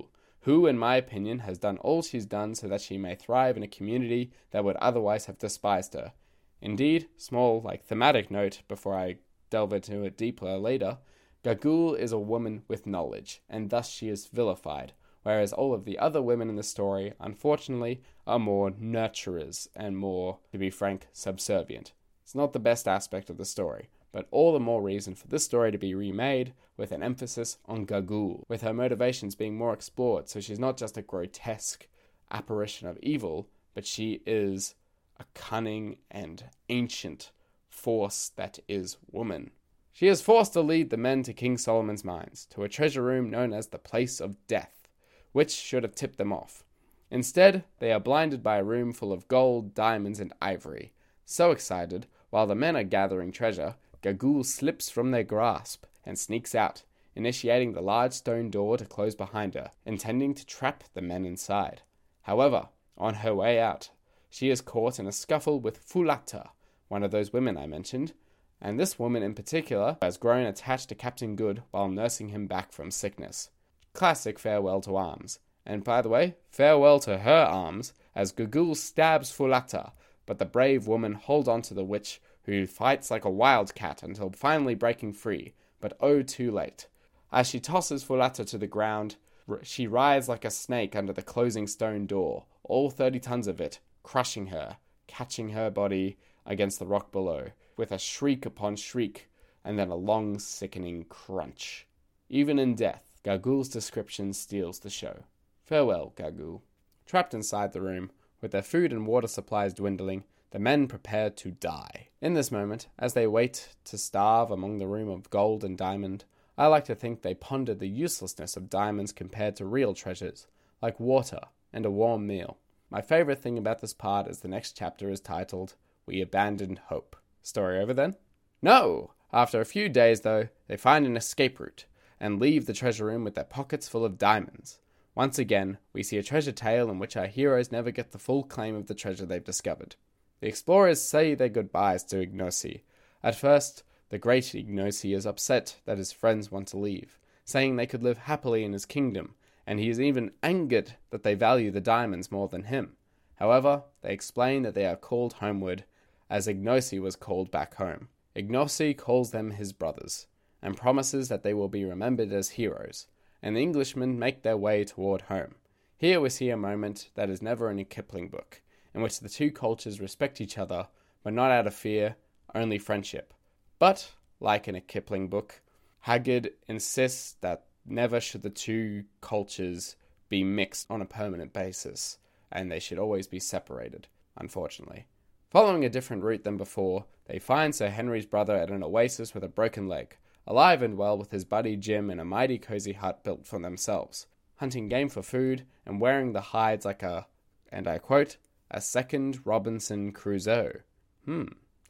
[SPEAKER 4] who, in my opinion, has done all she's done so that she may thrive in a community that would otherwise have despised her. Indeed, small, like, thematic note before I delve into it deeper later, Gagul is a woman with knowledge, and thus she is vilified, whereas all of the other women in the story, unfortunately, are more nurturers and more, to be frank, subservient. It's not the best aspect of the story, but all the more reason for this story to be remade with an emphasis on Gagul, with her motivations being more explored, so she's not just a grotesque apparition of evil, but she is a cunning and ancient force that is woman. She is forced to lead the men to King Solomon's mines, to a treasure room known as the Place of Death, which should have tipped them off. Instead, they are blinded by a room full of gold, diamonds, and ivory. So excited, while the men are gathering treasure, Gagul slips from their grasp and sneaks out, initiating the large stone door to close behind her, intending to trap the men inside. However, on her way out, she is caught in a scuffle with Fulata, one of those women I mentioned, and this woman in particular has grown attached to Captain Good while nursing him back from sickness. Classic farewell to arms. And by the way, farewell to her arms, as Gagul stabs Fulata, but the brave woman holds on to the witch, who fights like a wildcat until finally breaking free, but oh too late. As she tosses Fulata to the ground, she writhes like a snake under the closing stone door, all thirty tons of it, crushing her, catching her body against the rock below, with a shriek upon shriek, and then a long, sickening crunch. Even in death, Gagul's description steals the show. Farewell, Gagul. Trapped inside the room, with their food and water supplies dwindling, the men prepare to die. In this moment, as they wait to starve among the room of gold and diamond, I like to think they pondered the uselessness of diamonds compared to real treasures, like water and a warm meal. My favorite thing about this part is the next chapter is titled, We Abandoned Hope. Story over then? No! After a few days, though, they find an escape route, and leave the treasure room with their pockets full of diamonds. Once again, we see a treasure tale in which our heroes never get the full claim of the treasure they've discovered. The explorers say their goodbyes to Ignosi. At first, the great Ignosi is upset that his friends want to leave, saying they could live happily in his kingdom, and he is even angered that they value the diamonds more than him. However, they explain that they are called homeward, as Ignosi was called back home. Ignosi calls them his brothers, and promises that they will be remembered as heroes, and the Englishmen make their way toward home. Here we see a moment that is never in a Kipling book, in which the two cultures respect each other, but not out of fear, only friendship. But, like in a Kipling book, Haggard insists that never should the two cultures be mixed on a permanent basis, and they should always be separated, unfortunately. Following a different route than before, they find Sir Henry's brother at an oasis with a broken leg, alive and well with his buddy Jim in a mighty cozy hut built for themselves, hunting game for food and wearing the hides like a, and I quote, a second Robinson Crusoe. Hmm.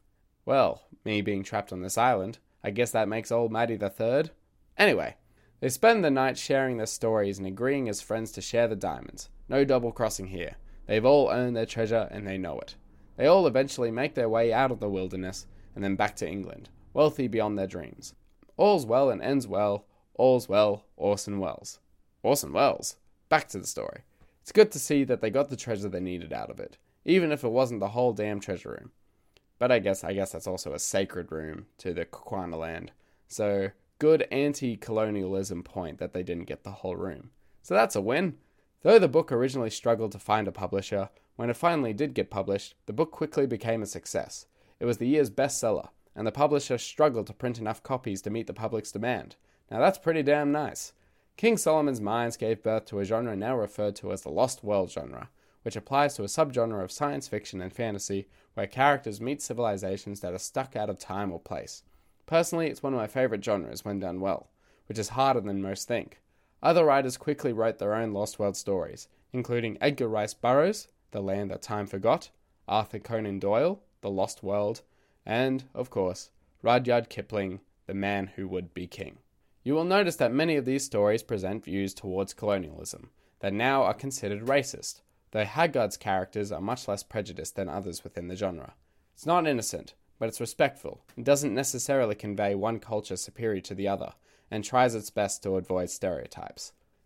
[SPEAKER 4] Well, me being trapped on this island, I guess that makes old Matty the third. Anyway, they spend the night sharing their stories and agreeing as friends to share the diamonds. No double-crossing here. They've all earned their treasure and they know it. They all eventually make their way out of the wilderness and then back to England, wealthy beyond their dreams. All's well and ends well. All's well, Orson Welles. Orson Welles? Back to the story. It's good to see that they got the treasure they needed out of it, even if it wasn't the whole damn treasure room. But I guess I guess that's also a sacred room to the Kukwana land. So, good anti-colonialism point that they didn't get the whole room. So that's a win. Though the book originally struggled to find a publisher, when it finally did get published, the book quickly became a success. It was the year's bestseller, and the publisher struggled to print enough copies to meet the public's demand. Now that's pretty damn nice. King Solomon's Mines gave birth to a genre now referred to as the Lost World genre, which applies to a subgenre of science fiction and fantasy where characters meet civilizations that are stuck out of time or place. Personally, it's one of my favorite genres when done well, which is harder than most think. Other writers quickly wrote their own Lost World stories, including Edgar Rice Burroughs, The Land That Time Forgot, Arthur Conan Doyle, The Lost World, and, of course, Rudyard Kipling, The Man Who Would Be King. You will notice that many of these stories present views towards colonialism that now are considered racist, though Haggard's characters are much less prejudiced than others within the genre. It's not innocent, but it's respectful, and doesn't necessarily convey one culture superior to the other, and tries its best to avoid stereotypes.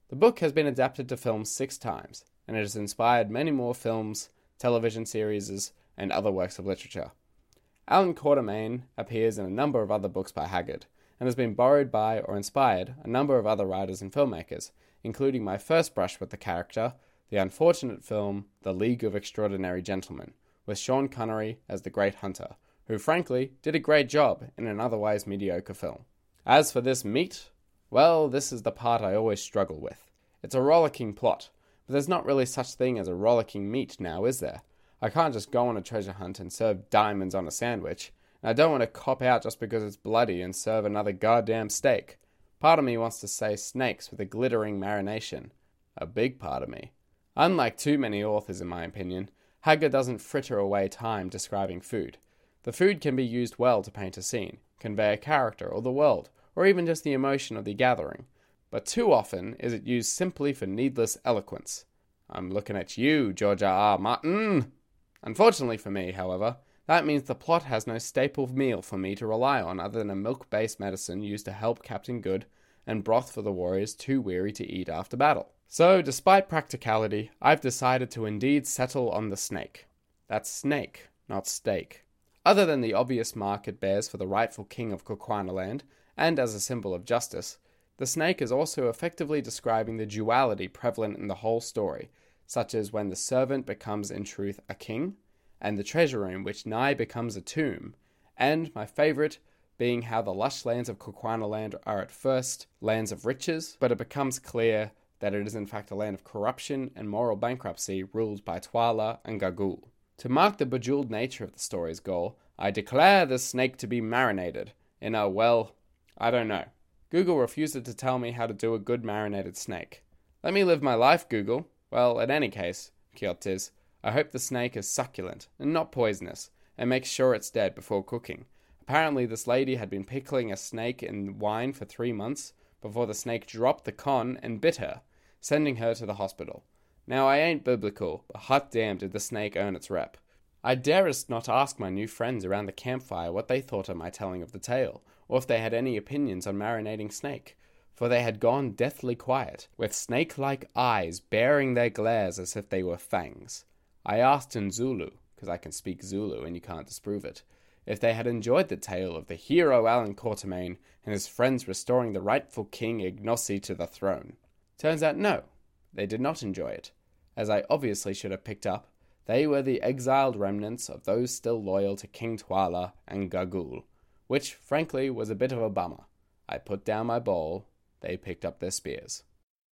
[SPEAKER 4] The book has been adapted to film six times, and it has inspired many more films, television series, and other works of literature. Allan Quatermain appears in a number of other books by Haggard, and has been borrowed by or inspired a number of other writers and filmmakers, including my first brush with the character, the unfortunate film The League of Extraordinary Gentlemen, with Sean Connery as the Great Hunter, who frankly did a great job in an otherwise mediocre film. As for this meat, well, this is the part I always struggle with. It's a rollicking plot, but there's not really such thing as a rollicking meat now, is there? I can't just go on a treasure hunt and serve diamonds on a sandwich, and I don't want to cop out just because it's bloody and serve another goddamn steak. Part of me wants to say snakes with a glittering marination. A big part of me. Unlike too many authors in my opinion, Haggard doesn't fritter away time describing food. The food can be used well to paint a scene, convey a character or the world, or even just the emotion of the gathering. But too often is it used simply for needless eloquence. I'm looking at you, George R. R. Martin! Unfortunately for me, however, that means the plot has no staple meal for me to rely on other than a milk-based medicine used to help Captain Good, and broth for the warriors too weary to eat after battle. So, despite practicality, I've decided to indeed settle on the snake. That's snake, not steak. Other than the obvious mark it bears for the rightful king of Kukuanaland, and as a symbol of justice, the snake is also effectively describing the duality prevalent in the whole story, such as when the servant becomes in truth a king, and the treasure room which nigh becomes a tomb, and, my favourite, being how the lush lands of Kukuanaland are at first lands of riches, but it becomes clear that it is in fact a land of corruption and moral bankruptcy ruled by Twala and Gagul. To mark the bejeweled nature of the story's goal, I declare this snake to be marinated in a, well, I don't know. Google refuses to tell me how to do a good marinated snake. Let me live my life, Google. Well, in any case, Quixotes, I hope the snake is succulent and not poisonous, and make sure it's dead before cooking. Apparently this lady had been pickling a snake in wine for three months before the snake dropped the con and bit her, sending her to the hospital. Now I ain't biblical, but hot damn did the snake earn its rep. I darest not ask my new friends around the campfire what they thought of my telling of the tale, or if they had any opinions on marinating snake, for they had gone deathly quiet, with snake-like eyes baring their glares as if they were fangs. I asked in Zulu, because I can speak Zulu and you can't disprove it, if they had enjoyed the tale of the hero Allan Quatermain and his friends restoring the rightful King Ignossi to the throne. Turns out no, they did not enjoy it. As I obviously should have picked up, they were the exiled remnants of those still loyal to King Twala and Gagul, which, frankly, was a bit of a bummer. I put down my bowl, they picked up their spears.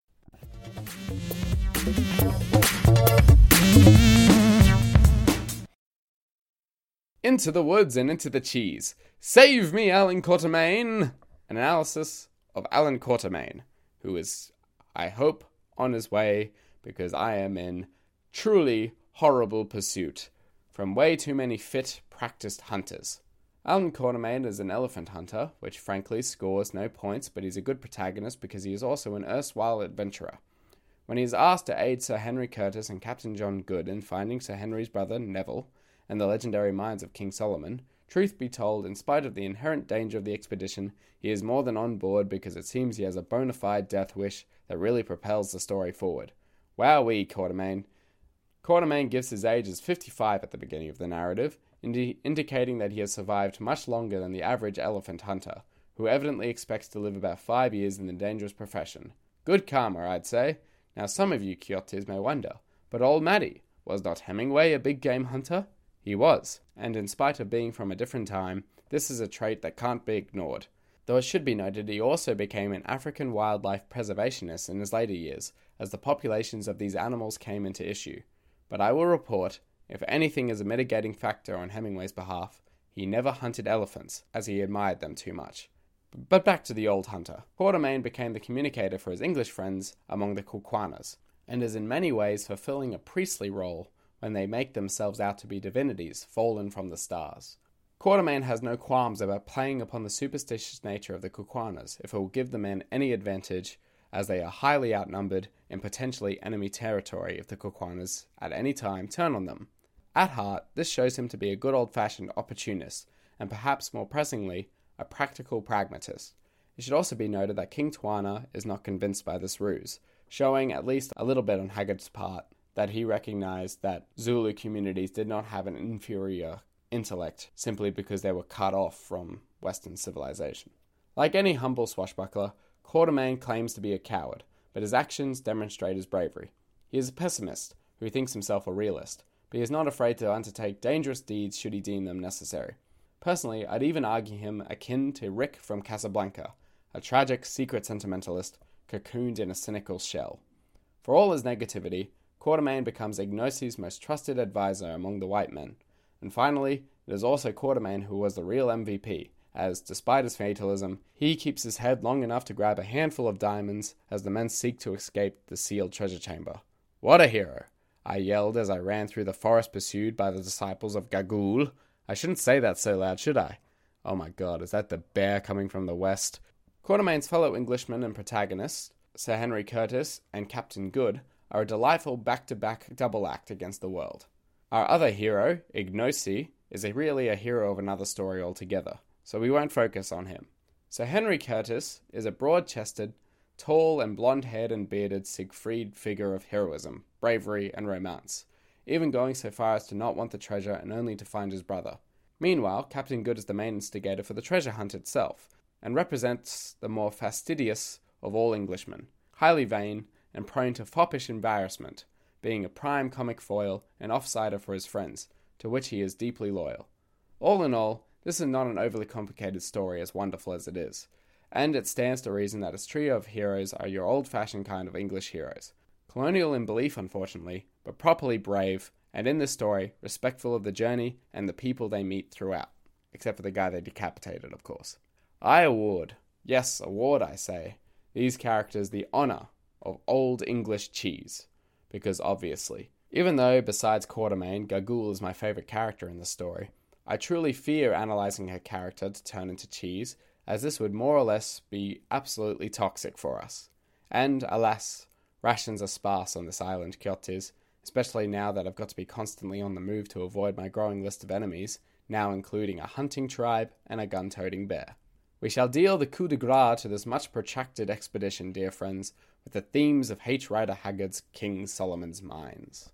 [SPEAKER 4] Into the woods and into the cheese. Save me, Allan Quatermain! An analysis of Allan Quatermain, who is, I hope, on his way, because I am in truly horrible pursuit from way too many fit, practiced hunters. Allan Quatermain is an elephant hunter, which frankly scores no points, but he's a good protagonist because he is also an erstwhile adventurer. When he is asked to aid Sir Henry Curtis and Captain John Good in finding Sir Henry's brother Neville and the legendary mines of King Solomon, truth be told, in spite of the inherent danger of the expedition, he is more than on board because it seems he has a bona fide death wish that really propels the story forward. Wowee, Quatermain. Quatermain gives his age as fifty-five at the beginning of the narrative, indi- indicating that he has survived much longer than the average elephant hunter, who evidently expects to live about five years in the dangerous profession. Good karma, I'd say. Now some of you Quixotes may wonder, but old Matty, was not Hemingway a big game hunter? He was, and in spite of being from a different time, this is a trait that can't be ignored. Though it should be noted he also became an African wildlife preservationist in his later years, as the populations of these animals came into issue. But I will report, if anything is a mitigating factor on Hemingway's behalf, he never hunted elephants, as he admired them too much. But back to the old hunter. Quatermain became the communicator for his English friends among the Kukuanas, and is in many ways fulfilling a priestly role when they make themselves out to be divinities fallen from the stars. Quatermain has no qualms about playing upon the superstitious nature of the Kukuanas if it will give the men any advantage, as they are highly outnumbered in potentially enemy territory if the Kukuanas at any time turn on them. At heart, this shows him to be a good old-fashioned opportunist, and perhaps more pressingly, a practical pragmatist. It should also be noted that King Twala is not convinced by this ruse, showing at least a little bit on Haggard's part that he recognized that Zulu communities did not have an inferior intellect simply because they were cut off from Western civilization. Like any humble swashbuckler, Quatermain claims to be a coward, but his actions demonstrate his bravery. He is a pessimist who thinks himself a realist, but he is not afraid to undertake dangerous deeds should he deem them necessary. Personally, I'd even argue him akin to Rick from Casablanca, a tragic secret sentimentalist cocooned in a cynical shell. For all his negativity, Quatermain becomes Ignosi's most trusted advisor among the white men. And finally, it is also Quatermain who was the real M V P, as, despite his fatalism, he keeps his head long enough to grab a handful of diamonds as the men seek to escape the sealed treasure chamber. What a hero! I yelled as I ran through the forest pursued by the disciples of Gagool. I shouldn't say that so loud, should I? Oh my god, is that the bear coming from the west? Quatermain's fellow Englishmen and protagonists, Sir Henry Curtis and Captain Good, are a delightful back-to-back double act against the world. Our other hero, Ignosi, is a really a hero of another story altogether, so we won't focus on him. Sir Henry Curtis is a broad-chested, tall and blonde-haired and bearded Siegfried figure of heroism, bravery, and romance, even going so far as to not want the treasure and only to find his brother. Meanwhile, Captain Good is the main instigator for the treasure hunt itself, and represents the more fastidious of all Englishmen, highly vain and prone to foppish embarrassment, being a prime comic foil and offsider for his friends, to which he is deeply loyal. All in all, this is not an overly complicated story as wonderful as it is, and it stands to reason that its trio of heroes are your old-fashioned kind of English heroes. Colonial in belief, unfortunately, but properly brave, and in this story, respectful of the journey and the people they meet throughout. Except for the guy they decapitated, of course. I award, yes, award I say, these characters the honour of Old English cheese. Because obviously, even though, besides Quatermain, Gagool is my favourite character in the story, I truly fear analysing her character to turn into cheese, as this would more or less be absolutely toxic for us. And, alas, rations are sparse on this island, Kyotis, especially now that I've got to be constantly on the move to avoid my growing list of enemies, now including a hunting tribe and a gun-toting bear. We shall deal the coup de grace to this much protracted expedition, dear friends, with the themes of H. Rider Haggard's King Solomon's Mines.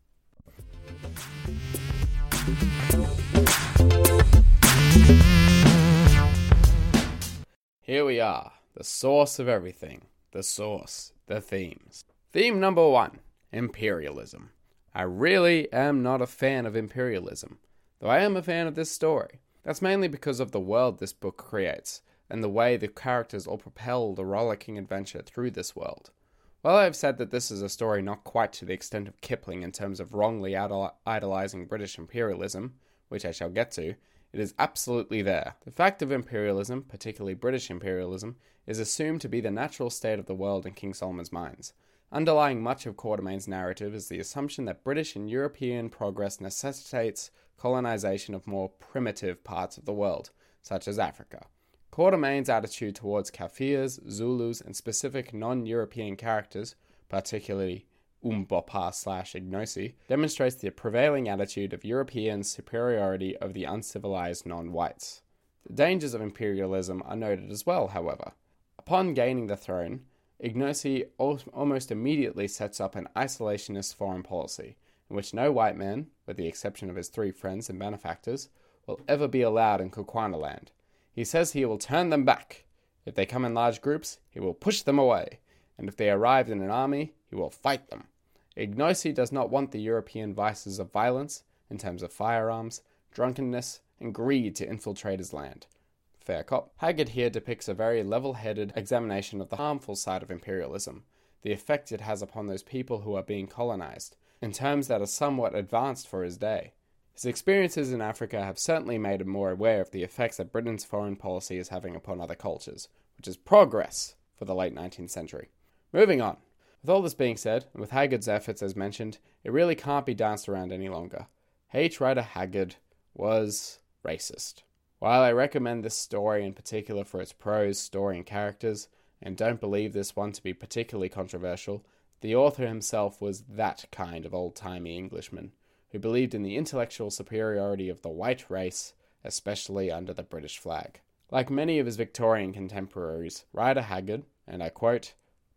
[SPEAKER 4] Here we are, the source of everything, the source, the themes. Theme number one, imperialism. I really am not a fan of imperialism, though I am a fan of this story. That's mainly because of the world this book creates, and the way the characters all propel the rollicking adventure through this world. While I've said that this is a story not quite to the extent of Kipling in terms of wrongly idol- idolizing British imperialism, which I shall get to, it is absolutely there. The fact of imperialism, particularly British imperialism, is assumed to be the natural state of the world in King Solomon's Mines. Underlying much of Quatermain's narrative is the assumption that British and European progress necessitates colonization of more primitive parts of the world, such as Africa. Quatermain's attitude towards Kafirs, Zulus, and specific non-European characters, particularly Umbopa slash Ignosi, demonstrates the prevailing attitude of European superiority of the uncivilized non-whites. The dangers of imperialism are noted as well, however. Upon gaining the throne, Ignosi al- almost immediately sets up an isolationist foreign policy, in which no white man, with the exception of his three friends and benefactors, will ever be allowed in Kukuanaland. He says he will turn them back. If they come in large groups, he will push them away, and if they arrive in an army, he will fight them. Ignosi does not want the European vices of violence, in terms of firearms, drunkenness, and greed to infiltrate his land. Fair cop. Haggard here depicts a very level-headed examination of the harmful side of imperialism, the effect it has upon those people who are being colonized, in terms that are somewhat advanced for his day. His experiences in Africa have certainly made him more aware of the effects that Britain's foreign policy is having upon other cultures, which is progress for the late nineteenth century. Moving on. With all this being said, and with Haggard's efforts as mentioned, it really can't be danced around any longer. H. Rider Haggard was racist. While I recommend this story in particular for its prose, story, and characters, and don't believe this one to be particularly controversial, the author himself was that kind of old-timey Englishman, who believed in the intellectual superiority of the white race, especially under the British flag. Like many of his Victorian contemporaries, Rider Haggard, and I quote,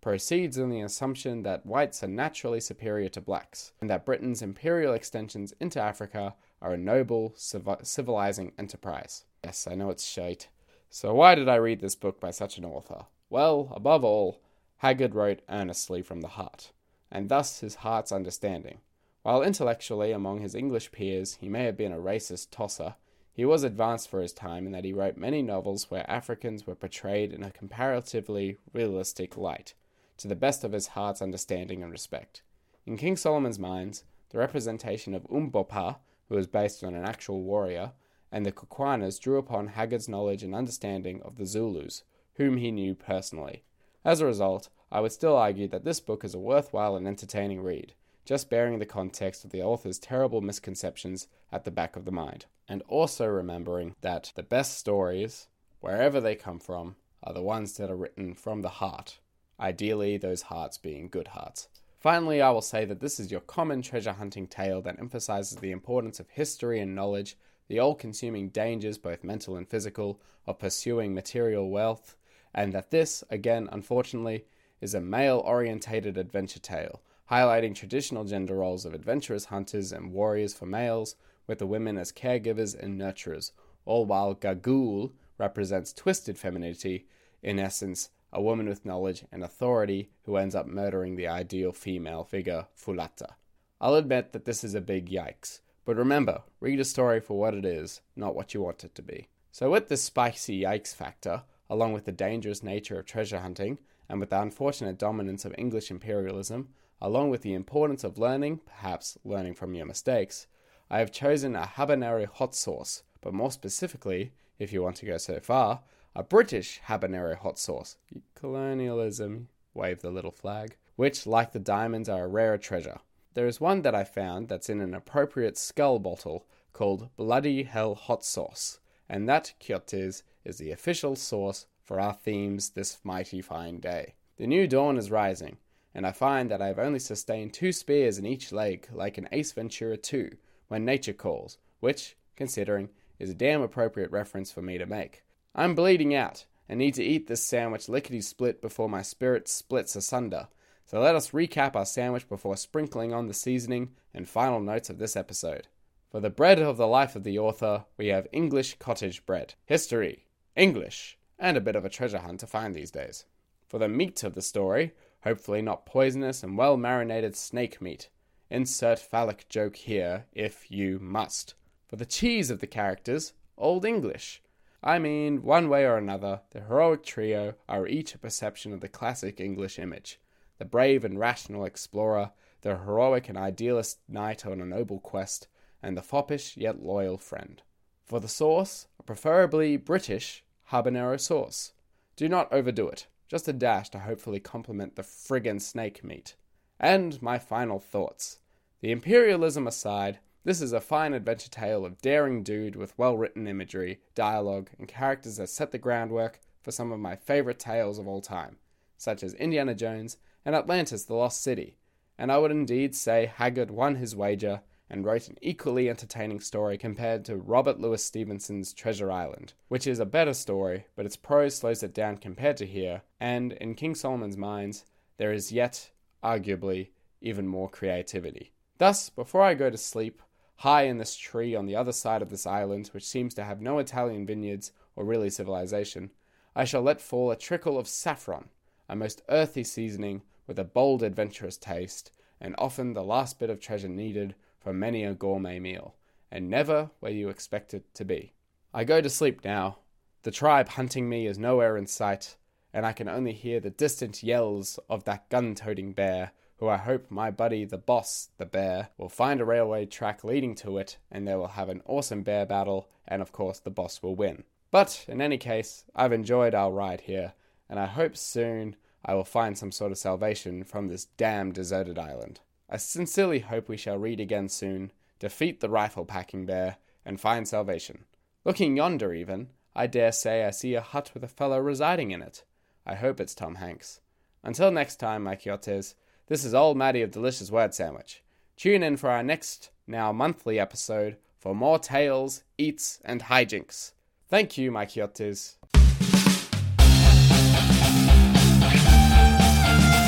[SPEAKER 4] proceeds on the assumption that whites are naturally superior to blacks, and that Britain's imperial extensions into Africa are a noble, civ- civilizing enterprise. Yes, I know it's shite. So why did I read this book by such an author? Well, above all, Haggard wrote earnestly from the heart, and thus his heart's understanding. While intellectually among his English peers he may have been a racist tosser, he was advanced for his time in that he wrote many novels where Africans were portrayed in a comparatively realistic light, to the best of his heart's understanding and respect. In King Solomon's Mines, the representation of Umbopa, who was based on an actual warrior, and the Kukwanas drew upon Haggard's knowledge and understanding of the Zulus, whom he knew personally. As a result, I would still argue that this book is a worthwhile and entertaining read, just bearing the context of the author's terrible misconceptions at the back of the mind, and also remembering that the best stories, wherever they come from, are the ones that are written from the heart, ideally those hearts being good hearts. Finally, I will say that this is your common treasure hunting tale that emphasizes the importance of history and knowledge, the all-consuming dangers, both mental and physical, of pursuing material wealth, and that this, again, unfortunately, is a male-orientated adventure tale, highlighting traditional gender roles of adventurous hunters and warriors for males, with the women as caregivers and nurturers, all while Gagool represents twisted femininity, in essence, a woman with knowledge and authority who ends up murdering the ideal female figure, Fulata. I'll admit that this is a big yikes, but remember, read a story for what it is, not what you want it to be. So with this spicy yikes factor, along with the dangerous nature of treasure hunting, and with the unfortunate dominance of English imperialism, along with the importance of learning, perhaps learning from your mistakes, I have chosen a habanero hot sauce, but more specifically, if you want to go so far, a British habanero hot sauce. Colonialism, wave the little flag, which, like the diamonds, are a rare treasure. There is one that I found that's in an appropriate skull bottle called Bloody Hell Hot Sauce, and that, Kyotes, is the official sauce for our themes this mighty fine day. The new dawn is rising, and I find that I have only sustained two spears in each leg like an Ace Ventura two when nature calls, which, considering, is a damn appropriate reference for me to make. I'm bleeding out, and need to eat this sandwich lickety-split before my spirit splits asunder, so let us recap our sandwich before sprinkling on the seasoning and final notes of this episode. For the bread of the life of the author, we have English cottage bread, history, English, and a bit of a treasure hunt to find these days. For the meat of the story, hopefully not poisonous and well-marinated snake meat. Insert phallic joke here, if you must. For the cheese of the characters, Old English. I mean, one way or another, the heroic trio are each a perception of the classic English image. The brave and rational explorer, the heroic and idealist knight on a noble quest, and the foppish yet loyal friend. For the sauce, a preferably British habanero sauce. Do not overdo it, just a dash to hopefully complement the friggin' snake meat. And my final thoughts. The imperialism aside, this is a fine adventure tale of daring dude with well-written imagery, dialogue, and characters that set the groundwork for some of my favorite tales of all time, such as Indiana Jones and Atlantis the Lost City, and I would indeed say Haggard won his wager and wrote an equally entertaining story compared to Robert Louis Stevenson's Treasure Island, which is a better story, but its prose slows it down compared to here, and in King Solomon's Mines, there is yet, arguably, even more creativity. Thus, before I go to sleep, high in this tree on the other side of this island, which seems to have no Italian vineyards or really civilization, I shall let fall a trickle of saffron, a most earthy seasoning with a bold adventurous taste, and often the last bit of treasure needed for many a gourmet meal, and never where you expect it to be. I go to sleep now. The tribe hunting me is nowhere in sight, and I can only hear the distant yells of that gun-toting bear, who I hope my buddy the boss, the bear, will find a railway track leading to it, and they will have an awesome bear battle, and of course the boss will win. But, in any case, I've enjoyed our ride here, and I hope soon I will find some sort of salvation from this damn deserted island. I sincerely hope we shall read again soon, defeat the rifle-packing bear, and find salvation. Looking yonder even, I dare say I see a hut with a fellow residing in it. I hope it's Tom Hanks. Until next time, my Quixotes, this is Old Maddie of Delicious Word Sandwich. Tune in for our next, now monthly episode for more tales, eats, and hijinks. Thank you, my Quixotes.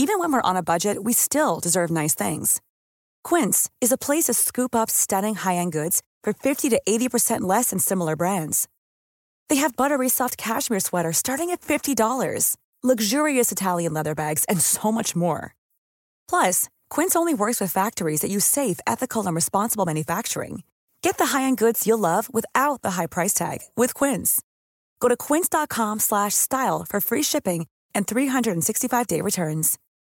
[SPEAKER 5] Even when we're on a budget, we still deserve nice things. Quince is a place to scoop up stunning high-end goods for fifty to eighty percent less than similar brands. They have buttery soft cashmere sweaters starting at fifty dollars, luxurious Italian leather bags, and so much more. Plus, Quince only works with factories that use safe, ethical, and responsible manufacturing. Get the high-end goods you'll love without the high price tag with Quince. Go to quince.com slash style for free shipping and three sixty-five day returns.